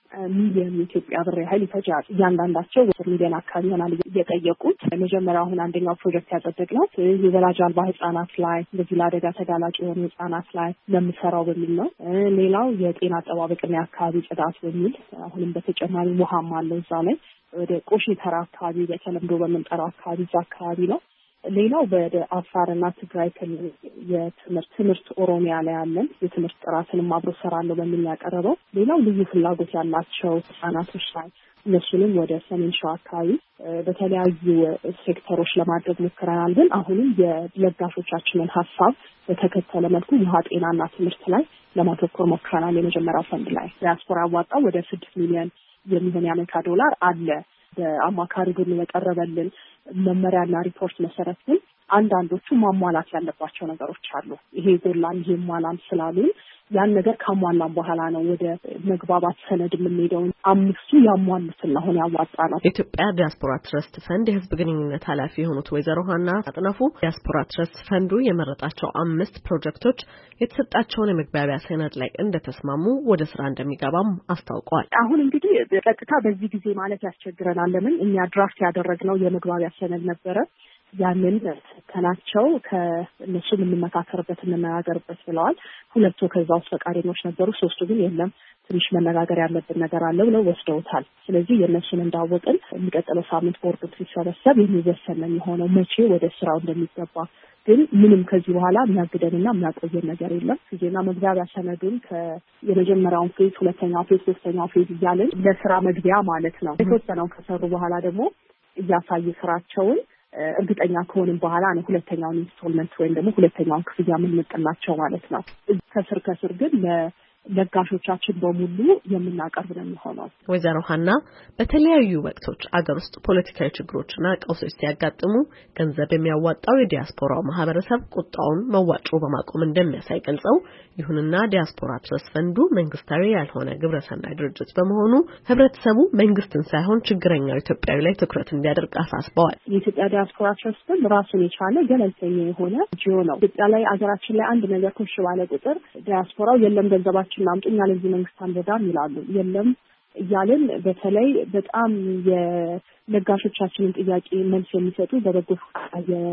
ሚሊዮን የኢትዮጵያ ብር ያህል ይፈጃል። እያንዳንዳቸው ወደ ሚሊዮን አካባቢ ይሆናል እየጠየቁት። መጀመሪያው አሁን አንደኛው ፕሮጀክት ያጸደቅነው የወላጅ አልባ ህጻናት ላይ እንደዚህ ለአደጋ ተጋላጭ የሆኑ ህጻናት ላይ ለምሰራው በሚል ነው። ሌላው የጤና አጠባበቅና የአካባቢ ጽዳት በሚል አሁንም በተጨማሪ ውሃም አለው እዛ ላይ ወደ ቆሼ ተራ አካባቢ በተለምዶ በምንጠራው አካባቢ እዛ አካባቢ ነው። ሌላው ወደ አፋርና ትግራይ ክልል የትምህርት ትምህርት ኦሮሚያ ላይ ያለን የትምህርት ጥራትንም አብሮ ሰራለሁ በሚል ያቀረበው። ሌላው ልዩ ፍላጎት ያላቸው ህጻናቶች ላይ እነሱንም ወደ ሰሜን ሸዋ አካባቢ በተለያዩ ሴክተሮች ለማድረግ ሞክረናል። ግን አሁንም የለጋሾቻችንን ሀሳብ በተከተለ መልኩ ውሃ፣ ጤናና ትምህርት ላይ ለማተኮር ሞክረናል። የመጀመሪያው ፈንድ ላይ ዲያስፖራ ያዋጣው ወደ ስድስት ሚሊዮን የሚሆን የአሜሪካ ዶላር አለ። በአማካሪ ግን የቀረበልን መመሪያና ሪፖርት መሰረት ግን አንዳንዶቹ ማሟላት ያለባቸው ነገሮች አሉ። ይሄ ጎላን ይሄ ማላም ስላሉን ያን ነገር ካሟላን በኋላ ነው ወደ መግባባት ሰነድ የምንሄደው። አምስቱ ያሟሉትን አሁን ያዋጣናል።
የኢትዮጵያ ዲያስፖራ ትረስት ፈንድ የህዝብ ግንኙነት ኃላፊ የሆኑት ወይዘሮ ሐና አጥናፉ ዲያስፖራ ትረስት ፈንዱ የመረጣቸው አምስት ፕሮጀክቶች የተሰጣቸውን የመግባቢያ ሰነድ ላይ እንደተስማሙ ወደ ስራ እንደሚገባም አስታውቀዋል።
አሁን እንግዲህ በቀጥታ በዚህ ጊዜ ማለት ያስቸግረናል። ለምን እኛ ድራፍት ያደረግነው የመግባቢያ ሰነድ ነበረ። ያንን ተናቸው ከነሱ የምንመካከርበት የምንነጋገርበት ብለዋል። ሁለቱ ከዛ ውስጥ ፈቃደኞች ነበሩ። ሶስቱ ግን የለም ትንሽ መነጋገር ያለብን ነገር አለ ብለው ወስደውታል። ስለዚህ የነሱን እንዳወቅን የሚቀጥለው ሳምንት ቦርዱ ሲሰበሰብ የሚወሰን ነው የሚሆነው መቼ ወደ ስራው እንደሚገባ። ግን ምንም ከዚህ በኋላ የሚያግደንና የሚያቆየን ነገር የለም። ጊዜና መግቢያ ሰነዱን ከየመጀመሪያውን ፌዝ፣ ሁለተኛው ፌዝ፣ ሶስተኛው ፌዝ እያልን ለስራ መግቢያ ማለት ነው። የተወሰነው ከሰሩ በኋላ ደግሞ እያሳዩ ስራቸውን እርግጠኛ ከሆንን በኋላ ነው ሁለተኛውን ኢንስቶልመንት ወይም ደግሞ ሁለተኛውን ክፍያ የምንመጣላቸው ማለት ነው። ከስር ከስር ግን ለጋሾቻችን በሙሉ የምናቀርብ ነው የሚሆነው።
ወይዘሮ ሐና በተለያዩ ወቅቶች አገር ውስጥ ፖለቲካዊ ችግሮችና ቀውሶች ሲያጋጥሙ ገንዘብ የሚያዋጣው የዲያስፖራው ማህበረሰብ ቁጣውን መዋጮ በማቆም እንደሚያሳይ ገልጸው፣ ይሁንና ዲያስፖራ ትረስት ፈንዱ መንግስታዊ ያልሆነ ግብረሰናይ ድርጅት በመሆኑ ህብረተሰቡ መንግስትን ሳይሆን ችግረኛው ኢትዮጵያዊ ላይ ትኩረት እንዲያደርግ አሳስበዋል።
የኢትዮጵያ ዲያስፖራ ትረስት ፈንድ ራሱን የቻለ ገለልተኛ የሆነ ጂኦ ነው። ኢትዮጵያ ላይ አገራችን ላይ አንድ ነገር ኮሽ ባለ ቁጥር ዲያስፖራው የለም ገንዘባችን አምጡኛ ለዚህ መንግስት አንደዳም ይላሉ። የለም እያልን በተለይ በጣም የለጋሾቻችንን ጥያቄ መልስ የሚሰጡ በበጎ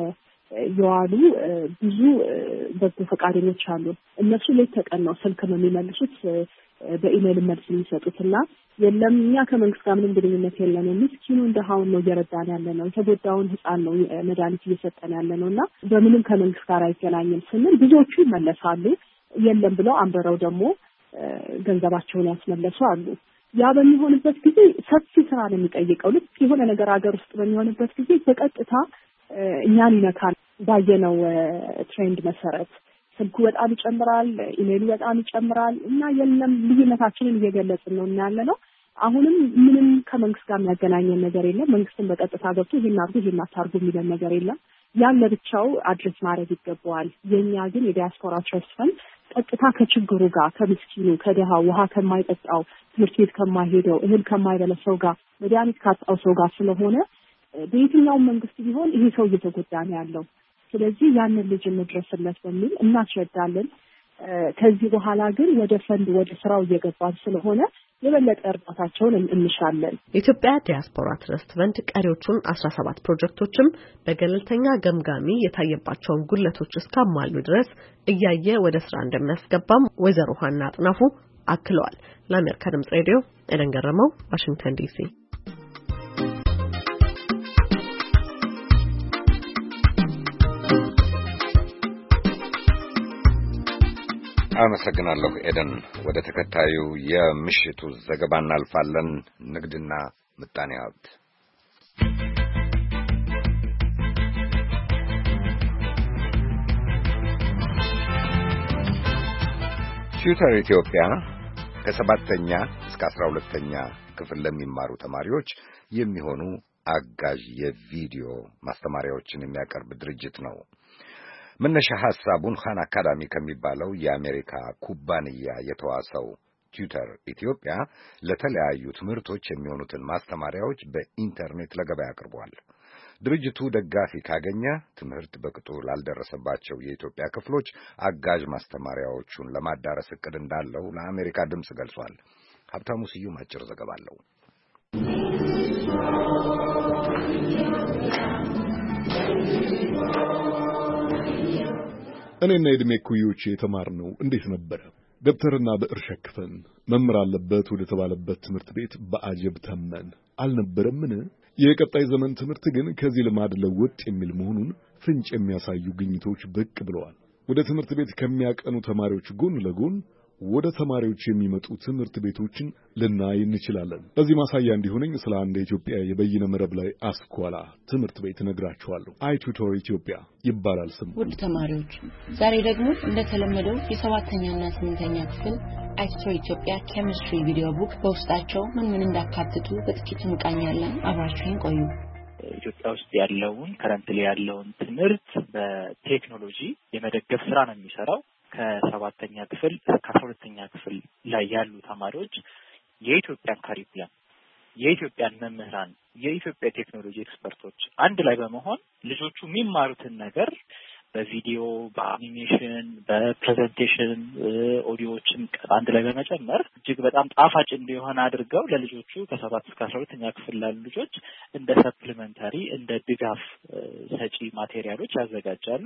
የዋሉ ብዙ በጎ ፈቃደኞች አሉ። እነሱ ሌት ተቀን ነው ስልክ ነው የሚመልሱት፣ በኢሜል መልስ የሚሰጡትና የለም እኛ ከመንግስት ጋር ምንም ግንኙነት የለንም፣ ምስኪኑ እንደሃውን ነው እየረዳን ያለ ነው፣ የተጎዳውን ህፃን ነው መድኃኒት እየሰጠን ያለ ነውና በምንም ከመንግስት ጋር አይገናኝም ስንል ብዙዎቹ ይመለሳሉ። የለም ብለው አንበረው ደግሞ ገንዘባቸውን ያስመለሱ አሉ። ያ በሚሆንበት ጊዜ ሰፊ ስራ ነው የሚጠይቀው። ልክ የሆነ ነገር ሀገር ውስጥ በሚሆንበት ጊዜ በቀጥታ እኛን ይነካል። ባየነው ትሬንድ መሰረት ስልኩ በጣም ይጨምራል፣ ኢሜሉ በጣም ይጨምራል እና የለም ልዩነታችንን እየገለጽን ነው ያለ ነው። አሁንም ምንም ከመንግስት ጋር የሚያገናኘን ነገር የለም። መንግስትን በቀጥታ ገብቶ ይሄን አድርጉ ይሄን አታርጉ የሚለን ነገር የለም። ያን ለብቻው አድሬስ ማድረግ ይገባዋል። የኛ ግን የዲያስፖራ ትረስት ፈንድ ቀጥታ ከችግሩ ጋር ከምስኪኑ፣ ከደሃ፣ ውሃ ከማይጠጣው፣ ትምህርት ቤት ከማይሄደው፣ እህል ከማይበላ ሰው ጋር፣ መድኃኒት ካጣው ሰው ጋር ስለሆነ በየትኛውም መንግስት ቢሆን ይሄ ሰው እየተጎዳ ነው ያለው። ስለዚህ ያንን ልጅ እንድረስለት በሚል እናስረዳለን። ከዚህ በኋላ ግን ወደ ፈንድ ወደ ስራው እየገባን ስለሆነ የበለጠ እርዳታቸውን እንሻለን።
የኢትዮጵያ ዲያስፖራ ትረስት ፈንድ ቀሪዎቹን አስራ ሰባት ፕሮጀክቶችም በገለልተኛ ገምጋሚ የታየባቸውን ጉድለቶች እስካሟሉ ድረስ እያየ ወደ ስራ እንደሚያስገባም ወይዘሮ ሀና አጥናፉ አክለዋል። ለአሜሪካ ድምጽ ሬዲዮ ኤደን ገረመው፣ ዋሽንግተን ዲሲ።
አመሰግናለሁ ኤደን። ወደ ተከታዩ የምሽቱ ዘገባ እናልፋለን። ንግድና ምጣኔ ሀብት። ቲዩተር ኢትዮጵያ ከሰባተኛ እስከ አስራ ሁለተኛ ክፍል ለሚማሩ ተማሪዎች የሚሆኑ አጋዥ የቪዲዮ ማስተማሪያዎችን የሚያቀርብ ድርጅት ነው። መነሻ ሐሳቡን ኻን አካዳሚ ከሚባለው የአሜሪካ ኩባንያ የተዋሰው ቲዩተር ኢትዮጵያ ለተለያዩ ትምህርቶች የሚሆኑትን ማስተማሪያዎች በኢንተርኔት ለገበያ አቅርቧል። ድርጅቱ ደጋፊ ካገኘ ትምህርት በቅጡ ላልደረሰባቸው የኢትዮጵያ ክፍሎች አጋዥ ማስተማሪያዎቹን ለማዳረስ እቅድ እንዳለው ለአሜሪካ ድምፅ ገልጿል። ሀብታሙ ስዩም አጭር ዘገባ አለው።
እኔና የዕድሜ ኩዮቼ የተማርነው እንዴት ነበረ? ደብተርና ብዕር ሸክፈን መምህር አለበት ወደ ተባለበት ትምህርት ቤት በአጀብ ተመን አልነበረምን? የቀጣይ ዘመን ትምህርት ግን ከዚህ ልማድ ለውጥ የሚል መሆኑን ፍንጭ የሚያሳዩ ግኝቶች ብቅ ብለዋል። ወደ ትምህርት ቤት ከሚያቀኑ ተማሪዎች ጎን ለጎን ወደ ተማሪዎች የሚመጡ ትምህርት ቤቶችን ልናይ እንችላለን። ለዚህ ማሳያ እንዲሆነኝ ስለ አንድ የኢትዮጵያ የበይነ መረብ ላይ አስኳላ ትምህርት ቤት እነግራችኋለሁ። አይቱቶር ኢትዮጵያ ይባላል ስሙ።
ውድ ተማሪዎች፣ ዛሬ ደግሞ እንደተለመደው የሰባተኛና ስምንተኛ ክፍል አይቱቶር ኢትዮጵያ ኬሚስትሪ ቪዲዮ ቡክ በውስጣቸው ምን ምን እንዳካትቱ በጥቂቱ እንቃኛለን። አብራችሁን ቆዩ።
ኢትዮጵያ ውስጥ ያለውን ከረንትሊ ያለውን ትምህርት በቴክኖሎጂ የመደገፍ ስራ ነው የሚሰራው። ከሰባተኛ ክፍል እስከ አስራ ሁለተኛ ክፍል ላይ ያሉ ተማሪዎች የኢትዮጵያን ካሪኩለም፣ የኢትዮጵያን መምህራን፣ የኢትዮጵያ ቴክኖሎጂ ኤክስፐርቶች አንድ ላይ በመሆን ልጆቹ የሚማሩትን ነገር በቪዲዮ፣ በአኒሜሽን፣ በፕሬዘንቴሽን፣ ኦዲዮዎችን አንድ ላይ በመጨመር እጅግ በጣም ጣፋጭ እንዲሆን አድርገው ለልጆቹ ከሰባት እስከ አስራ ሁለተኛ ክፍል ላሉ ልጆች እንደ ሰፕሊመንታሪ እንደ ድጋፍ ሰጪ ማቴሪያሎች ያዘጋጃሉ።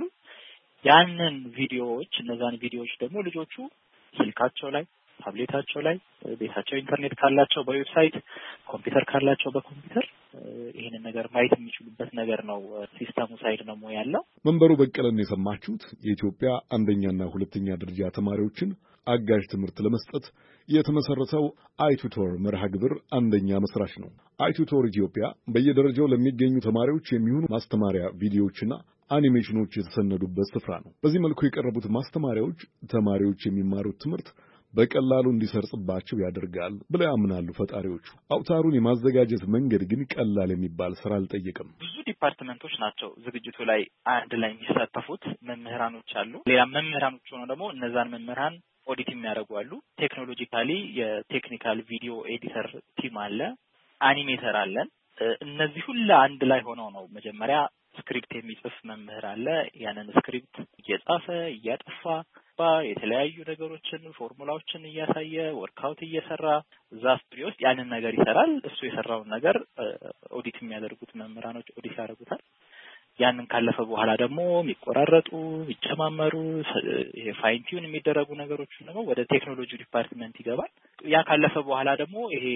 ያንን ቪዲዮዎች እነዛን ቪዲዮዎች ደግሞ ልጆቹ ስልካቸው ላይ፣ ታብሌታቸው ላይ፣ ቤታቸው ኢንተርኔት ካላቸው በዌብሳይት፣ ኮምፒውተር ካላቸው በኮምፒውተር ይሄንን ነገር ማየት የሚችሉበት ነገር ነው። ሲስተሙ ሳይድ ነው ያለው።
መንበሩ በቀለን የሰማችሁት የኢትዮጵያ አንደኛና ሁለተኛ ደረጃ ተማሪዎችን አጋዥ ትምህርት ለመስጠት የተመሰረተው አይቱቶር መርሃ ግብር አንደኛ መስራች ነው። አይቱቶር ኢትዮጵያ በየደረጃው ለሚገኙ ተማሪዎች የሚሆኑ ማስተማሪያ ቪዲዮዎችና አኒሜሽኖች የተሰነዱበት ስፍራ ነው። በዚህ መልኩ የቀረቡት ማስተማሪያዎች ተማሪዎች የሚማሩት ትምህርት በቀላሉ እንዲሰርጽባቸው ያደርጋል ብለው ያምናሉ ፈጣሪዎቹ። አውታሩን የማዘጋጀት መንገድ ግን ቀላል የሚባል ስራ አልጠየቅም።
ብዙ ዲፓርትመንቶች ናቸው ዝግጅቱ ላይ አንድ ላይ የሚሳተፉት። መምህራኖች አሉ። ሌላ መምህራኖች ሆነው ደግሞ እነዛን መምህራን ኦዲት የሚያደርጉ አሉ። ቴክኖሎጂካሊ የቴክኒካል ቪዲዮ ኤዲተር ቲም አለ፣ አኒሜተር አለን። እነዚህ ሁሉ አንድ ላይ ሆነው ነው መጀመሪያ ስክሪፕት የሚጽፍ መምህር አለ። ያንን ስክሪፕት እየጻፈ እያጠፋ የተለያዩ ነገሮችን ፎርሙላዎችን እያሳየ ወርክአውት እየሰራ እዛ ስቱዲዮ ውስጥ ያንን ነገር ይሰራል። እሱ የሰራውን ነገር ኦዲት የሚያደርጉት መምህራኖች ኦዲት ያደርጉታል። ያንን ካለፈ በኋላ ደግሞ የሚቆራረጡ የሚጨማመሩ ይሄ ፋይን ቲዩን የሚደረጉ ነገሮች ደግሞ ወደ ቴክኖሎጂ ዲፓርትመንት ይገባል። ያ ካለፈ በኋላ ደግሞ ይሄ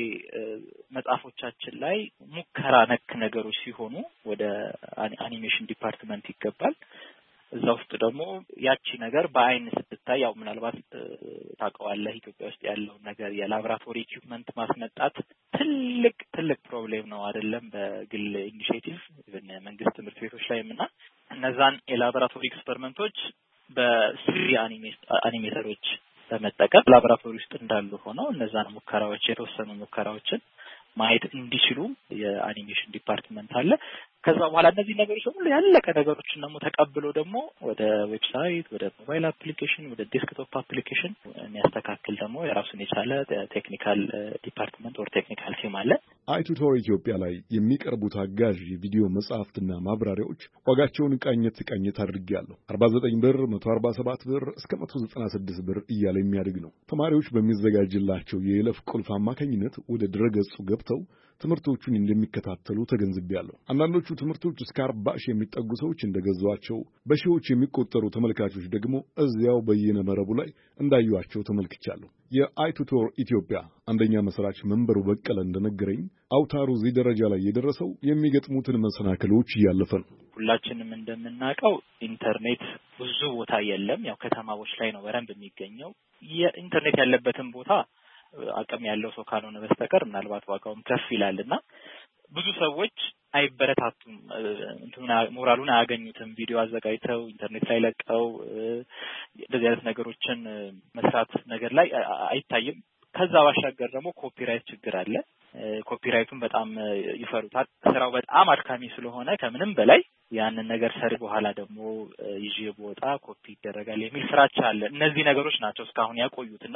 መጽሐፎቻችን ላይ ሙከራ ነክ ነገሮች ሲሆኑ ወደ አኒሜሽን ዲፓርትመንት ይገባል። እዛ ውስጥ ደግሞ ያቺ ነገር በአይን ስትታይ ያው ምናልባት ታውቀዋለህ ኢትዮጵያ ውስጥ ያለው ነገር የላብራቶሪ ኢኩዊፕመንት ማስመጣት ትልቅ ትልቅ ፕሮብሌም ነው አይደለም በግል ኢኒሺዬቲቭ ኢቭን መንግስት ትምህርት ቤቶች ላይም እና እነዛን የላብራቶሪ ኤክስፐሪመንቶች በስሪ አኒሜተሮች በመጠቀም ላብራቶሪ ውስጥ እንዳሉ ሆነው እነዛን ሙከራዎች የተወሰኑ ሙከራዎችን ማየት እንዲችሉ የአኒሜሽን ዲፓርትመንት አለ። ከዛ በኋላ እነዚህ ነገሮች ሁሉ ያለቀ ነገሮችን ደግሞ ተቀብሎ ደግሞ ወደ ዌብሳይት፣ ወደ ሞባይል አፕሊኬሽን፣ ወደ ዴስክቶፕ አፕሊኬሽን የሚያስተካክል ደግሞ የራሱን የቻለ ቴክኒካል ዲፓርትመንት ወር ቴክኒካል ቲም አለ።
አይቱቶር ኢትዮጵያ ላይ የሚቀርቡት አጋዥ የቪዲዮ መጽሐፍትና ማብራሪያዎች ዋጋቸውን ቃኘት ቃኘት አድርጌያለሁ። አርባ ዘጠኝ ብር፣ መቶ አርባ ሰባት ብር እስከ መቶ ዘጠና ስድስት ብር እያለ የሚያድግ ነው። ተማሪዎች በሚዘጋጅላቸው የይለፍ ቁልፍ አማካኝነት ወደ ድረገጹ ገብተው ትምህርቶቹን እንደሚከታተሉ ተገንዝቤያለሁ። አንዳንዶቹ ትምህርቶች እስከ አርባ ሺህ የሚጠጉ ሰዎች እንደገዟቸው፣ በሺዎች የሚቆጠሩ ተመልካቾች ደግሞ እዚያው በየነ መረቡ ላይ እንዳዩአቸው ተመልክቻለሁ። የአይቱቶር ኢትዮጵያ አንደኛ መስራች መንበሩ በቀለ እንደነገረኝ አውታሩ እዚህ ደረጃ ላይ የደረሰው የሚገጥሙትን መሰናክሎች እያለፈ ነው።
ሁላችንም እንደምናውቀው ኢንተርኔት ብዙ ቦታ የለም። ያው ከተማዎች ላይ ነው በረንብ የሚገኘው። የኢንተርኔት ያለበትን ቦታ አቅም ያለው ሰው ካልሆነ በስተቀር ምናልባት ዋጋውም ከፍ ይላልና ብዙ ሰዎች አይበረታቱም፣ እንትና ሞራሉን አያገኙትም። ቪዲዮ አዘጋጅተው ኢንተርኔት ላይ ለቀው እንደዚህ አይነት ነገሮችን መስራት ነገር ላይ አይታይም። ከዛ ባሻገር ደግሞ ኮፒራይት ችግር አለ። ኮፒራይቱን በጣም ይፈሩታል። ስራው በጣም አድካሚ ስለሆነ ከምንም በላይ ያንን ነገር ሰሪ በኋላ ደግሞ ይዤ ቦጣ ኮፒ ይደረጋል የሚል ፍራቻ አለ። እነዚህ ነገሮች ናቸው እስካሁን ያቆዩትና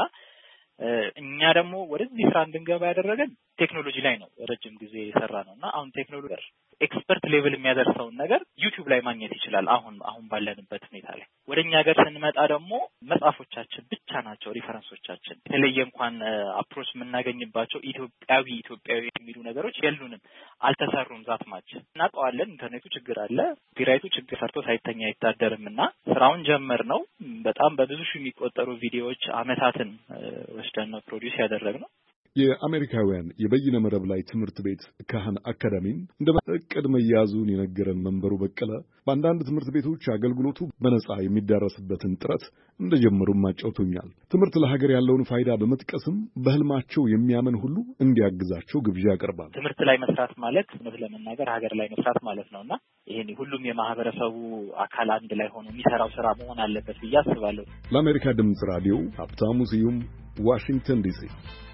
እኛ ደግሞ ወደዚህ ስራ እንድንገባ ያደረገን ቴክኖሎጂ ላይ ነው። ረጅም ጊዜ የሰራ ነውና አሁን ቴክኖሎጂ ኤክስፐርት ሌቭል የሚያደርሰውን ነገር ዩቲዩብ ላይ ማግኘት ይችላል። አሁን አሁን ባለንበት ሁኔታ ላይ ወደኛ ሀገር ስንመጣ ደግሞ መጽሐፎቻችን ብቻ ናቸው ሪፈረንሶቻችን። የተለየ እንኳን አፕሮች የምናገኝባቸው ኢትዮጵያዊ ኢትዮጵያዊ የሚሉ ነገሮች የሉንም፣ አልተሰሩም። ዛትማች እናውቀዋለን። ኢንተርኔቱ ችግር አለ፣ ኮፒራይቱ ችግር ሰርቶ ሳይተኛ አይታደርምና ስራውን ጀመር ነው። በጣም በብዙ ሺህ የሚቆጠሩ ቪዲዮዎች አመታትን ወስደን ነው ፕሮዲዩስ ያደረግነው።
የአሜሪካውያን የበይነ መረብ ላይ ትምህርት ቤት ካህን አካዳሚን እንደ እቅድ መያዙን የነገረን መንበሩ በቀለ በአንዳንድ ትምህርት ቤቶች አገልግሎቱ በነጻ የሚዳረስበትን ጥረት እንደጀመሩም አጫውቶኛል። ትምህርት ለሀገር ያለውን ፋይዳ በመጥቀስም በህልማቸው የሚያምን ሁሉ እንዲያግዛቸው ግብዣ ያቀርባል።
ትምህርት ላይ መስራት ማለት እውነት ለመናገር ሀገር ላይ መስራት ማለት ነውና ይሄን ሁሉም የማህበረሰቡ አካል አንድ ላይ ሆኖ የሚሰራው ስራ መሆን አለበት ብዬ አስባለሁ።
ለአሜሪካ ድምጽ ራዲዮ ሀብታሙ ስዩም ዋሽንግተን ዲሲ።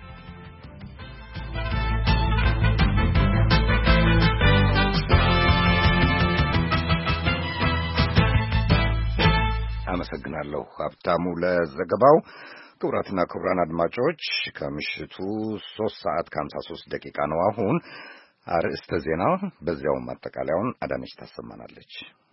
አመሰግናለሁ ሀብታሙ ለዘገባው። ክቡራትና ክቡራን አድማጮች ከምሽቱ ሶስት ሰዓት ከሀምሳ ሶስት ደቂቃ ነው። አሁን አርዕስተ ዜና በዚያውም ማጠቃለያውን አዳነች ታሰማናለች።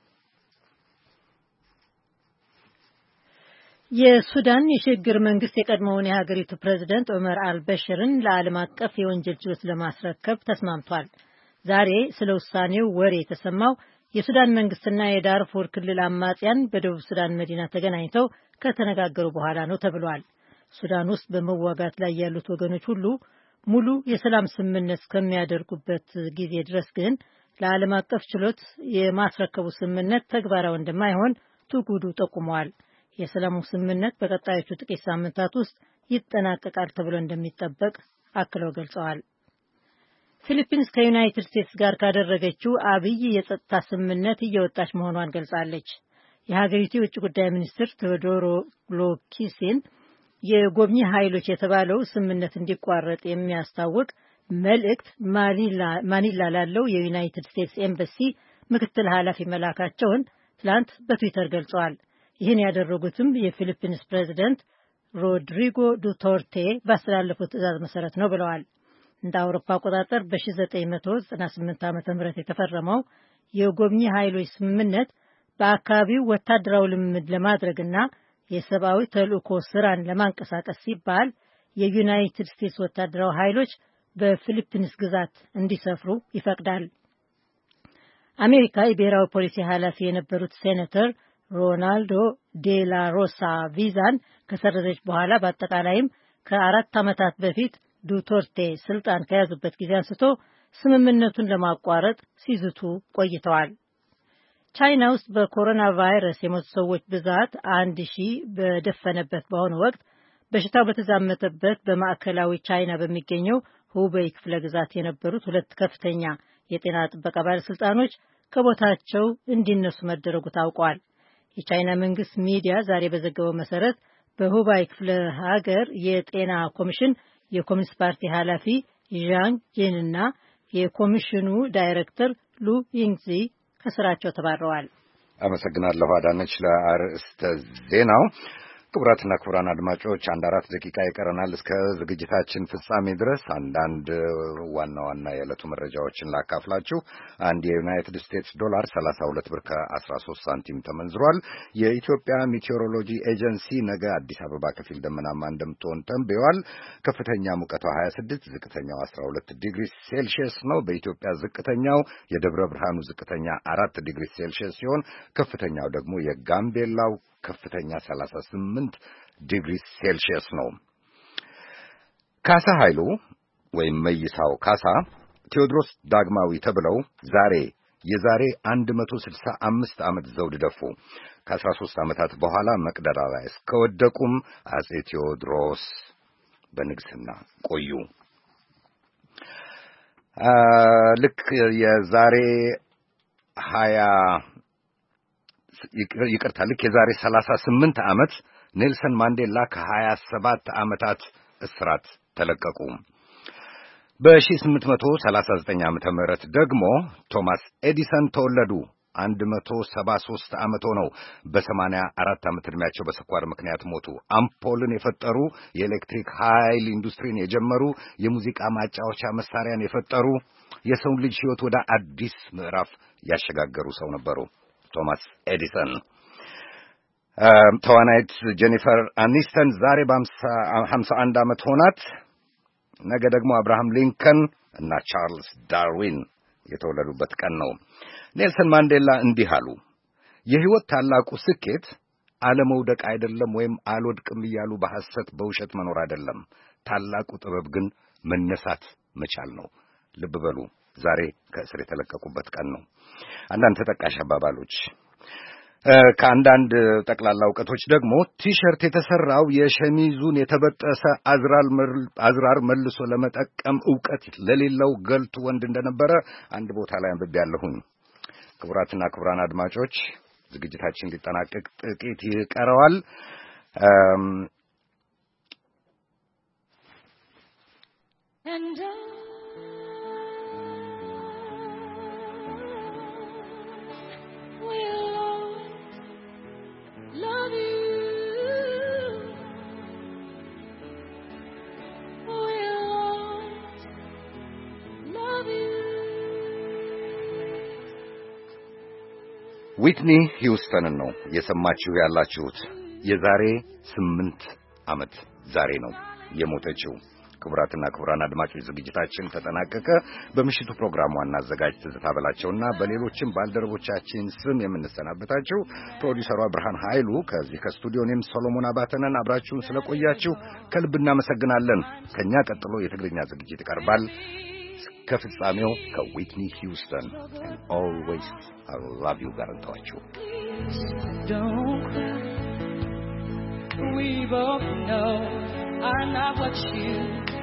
የሱዳን የሽግግር መንግስት የቀድሞውን የሀገሪቱ ፕሬዝዳንት ዑመር አልበሽርን ለዓለም አቀፍ የወንጀል ችሎት ለማስረከብ ተስማምቷል። ዛሬ ስለ ውሳኔው ወሬ የተሰማው የሱዳን መንግስትና የዳርፉር ክልል አማጽያን በደቡብ ሱዳን መዲና ተገናኝተው ከተነጋገሩ በኋላ ነው ተብሏል። ሱዳን ውስጥ በመዋጋት ላይ ያሉት ወገኖች ሁሉ ሙሉ የሰላም ስምምነት እስከሚያደርጉበት ጊዜ ድረስ ግን ለዓለም አቀፍ ችሎት የማስረከቡ ስምምነት ተግባራዊ እንደማይሆን ቱጉዱ ጠቁመዋል። የሰላሙ ስምምነት በቀጣዮቹ ጥቂት ሳምንታት ውስጥ ይጠናቀቃል ተብሎ እንደሚጠበቅ አክለው ገልጸዋል። ፊሊፒንስ ከዩናይትድ ስቴትስ ጋር ካደረገችው አብይ የጸጥታ ስምምነት እየወጣች መሆኗን ገልጻለች። የሀገሪቱ የውጭ ጉዳይ ሚኒስትር ቴዎዶሮ ግሎኪሲን የጎብኚ ኃይሎች የተባለው ስምምነት እንዲቋረጥ የሚያስታውቅ መልእክት ማኒላ ላለው የዩናይትድ ስቴትስ ኤምባሲ ምክትል ኃላፊ መላካቸውን ትላንት በትዊተር ገልጸዋል። ይህን ያደረጉትም የፊሊፒንስ ፕሬዝዳንት ሮድሪጎ ዱተርቴ ባስተላለፉት ትዕዛዝ መሰረት ነው ብለዋል። እንደ አውሮፓ አቆጣጠር በ1998 ዓመተ ምህረት የተፈረመው የጎብኚ ኃይሎች ስምምነት በአካባቢው ወታደራዊ ልምምድ ለማድረግና የሰብአዊ ተልእኮ ስራን ለማንቀሳቀስ ሲባል የዩናይትድ ስቴትስ ወታደራዊ ኃይሎች በፊሊፒንስ ግዛት እንዲሰፍሩ ይፈቅዳል። አሜሪካ የብሔራዊ ፖሊሲ ኃላፊ የነበሩት ሴኔተር ሮናልዶ ዴላ ሮሳ ቪዛን ከሰረዘች በኋላ በአጠቃላይም ከአራት ዓመታት በፊት ዱተርቴ ስልጣን ከያዙበት ጊዜ አንስቶ ስምምነቱን ለማቋረጥ ሲዝቱ ቆይተዋል። ቻይና ውስጥ በኮሮና ቫይረስ የሞቱ ሰዎች ብዛት አንድ ሺህ በደፈነበት በአሁኑ ወቅት በሽታው በተዛመተበት በማዕከላዊ ቻይና በሚገኘው ሁቤይ ክፍለ ግዛት የነበሩት ሁለት ከፍተኛ የጤና ጥበቃ ባለስልጣኖች ከቦታቸው እንዲነሱ መደረጉ ታውቋል። የቻይና መንግስት ሚዲያ ዛሬ በዘገበው መሰረት በሁቤይ ክፍለ ሀገር የጤና ኮሚሽን የኮሚኒስት ፓርቲ ኃላፊ ዣንግ ጂንና የኮሚሽኑ ዳይሬክተር ሉ ይንግዚ ከስራቸው ተባረዋል።
አመሰግናለሁ አዳነች ለአርዕስተ ዜናው። ክቡራትና ክቡራን አድማጮች አንድ አራት ደቂቃ ይቀረናል እስከ ዝግጅታችን ፍጻሜ ድረስ። አንዳንድ ዋና ዋና የዕለቱ መረጃዎችን ላካፍላችሁ። አንድ የዩናይትድ ስቴትስ ዶላር ሰላሳ ሁለት ብር ከአስራ ሶስት ሳንቲም ተመንዝሯል። የኢትዮጵያ ሜቴዎሮሎጂ ኤጀንሲ ነገ አዲስ አበባ ከፊል ደመናማ እንደምትሆን ተንብዮአል። ከፍተኛ ሙቀቷ ሀያ ስድስት፣ ዝቅተኛው አስራ ሁለት ዲግሪ ሴልሺየስ ነው። በኢትዮጵያ ዝቅተኛው የደብረ ብርሃኑ ዝቅተኛ አራት ዲግሪ ሴልሺየስ ሲሆን ከፍተኛው ደግሞ የጋምቤላው ከፍተኛ ሰላሳ ስምንት ዲግሪ ሴልሺየስ ነው። ካሳ ኃይሉ ወይም መይሳው ካሳ ቴዎድሮስ ዳግማዊ ተብለው ዛሬ የዛሬ አንድ መቶ ስልሳ አምስት ዓመት ዘውድ ደፉ። ከአስራ ሦስት ዓመታት በኋላ መቅደላ ላይ እስከወደቁም አጼ ቴዎድሮስ በንግስና ቆዩ። ልክ የዛሬ ሀያ ይቅርታ ልክ የዛሬ ሰላሳ ስምንት ዓመት ኔልሰን ማንዴላ ከሀያ ሰባት ዓመታት እስራት ተለቀቁ። በ1839 ዓመተ ምህረት ደግሞ ቶማስ ኤዲሰን ተወለዱ። አንድ መቶ ሰባ ሦስት ዓመት ሆነው በሰማንያ አራት ዓመት ዕድሜያቸው በስኳር ምክንያት ሞቱ። አምፖልን የፈጠሩ፣ የኤሌክትሪክ ኃይል ኢንዱስትሪን የጀመሩ፣ የሙዚቃ ማጫወቻ መሳሪያን የፈጠሩ፣ የሰውን ልጅ ሕይወት ወደ አዲስ ምዕራፍ ያሸጋገሩ ሰው ነበሩ ቶማስ ኤዲሰን። ተዋናይት ጄኒፈር አኒስተን ዛሬ በሀምሳ አንድ ዓመት ሆናት። ነገ ደግሞ አብርሃም ሊንከን እና ቻርልስ ዳርዊን የተወለዱበት ቀን ነው። ኔልሰን ማንዴላ እንዲህ አሉ። የሕይወት ታላቁ ስኬት አለመውደቅ አይደለም፣ ወይም አልወድቅም እያሉ በሐሰት በውሸት መኖር አይደለም። ታላቁ ጥበብ ግን መነሳት መቻል ነው። ልብ በሉ፣ ዛሬ ከእስር የተለቀቁበት ቀን ነው። አንዳንድ ተጠቃሽ አባባሎች ከአንዳንድ ጠቅላላ እውቀቶች ደግሞ ቲሸርት የተሰራው የሸሚዙን የተበጠሰ አዝራር መልሶ ለመጠቀም ዕውቀት ለሌለው ገልቱ ወንድ እንደነበረ አንድ ቦታ ላይ አንብቤያለሁኝ። ክቡራትና ክቡራን አድማጮች ዝግጅታችን ሊጠናቀቅ ጥቂት ይቀረዋል። ዊትኒ ሂውስተንን ነው የሰማችሁ ያላችሁት። የዛሬ ስምንት ዓመት ዛሬ ነው የሞተችው። ክቡራትና ክቡራን አድማጮች ዝግጅታችን ተጠናቀቀ። በምሽቱ ፕሮግራም ዋና አዘጋጅ ትዝታ በላቸውና በሌሎችም ባልደረቦቻችን ስም የምንሰናበታችሁ ፕሮዲውሰሯ ብርሃን ኃይሉ ከዚህ ከስቱዲዮ እኔም ሰሎሞን አባተነን አብራችሁን ስለቆያችሁ ከልብ እናመሰግናለን። ከኛ ቀጥሎ የትግርኛ ዝግጅት ይቀርባል። ከፍጻሜው ከዊትኒ ሂውስተን and always I love you ጋር እንተዋችሁ።
We both know I'm not what you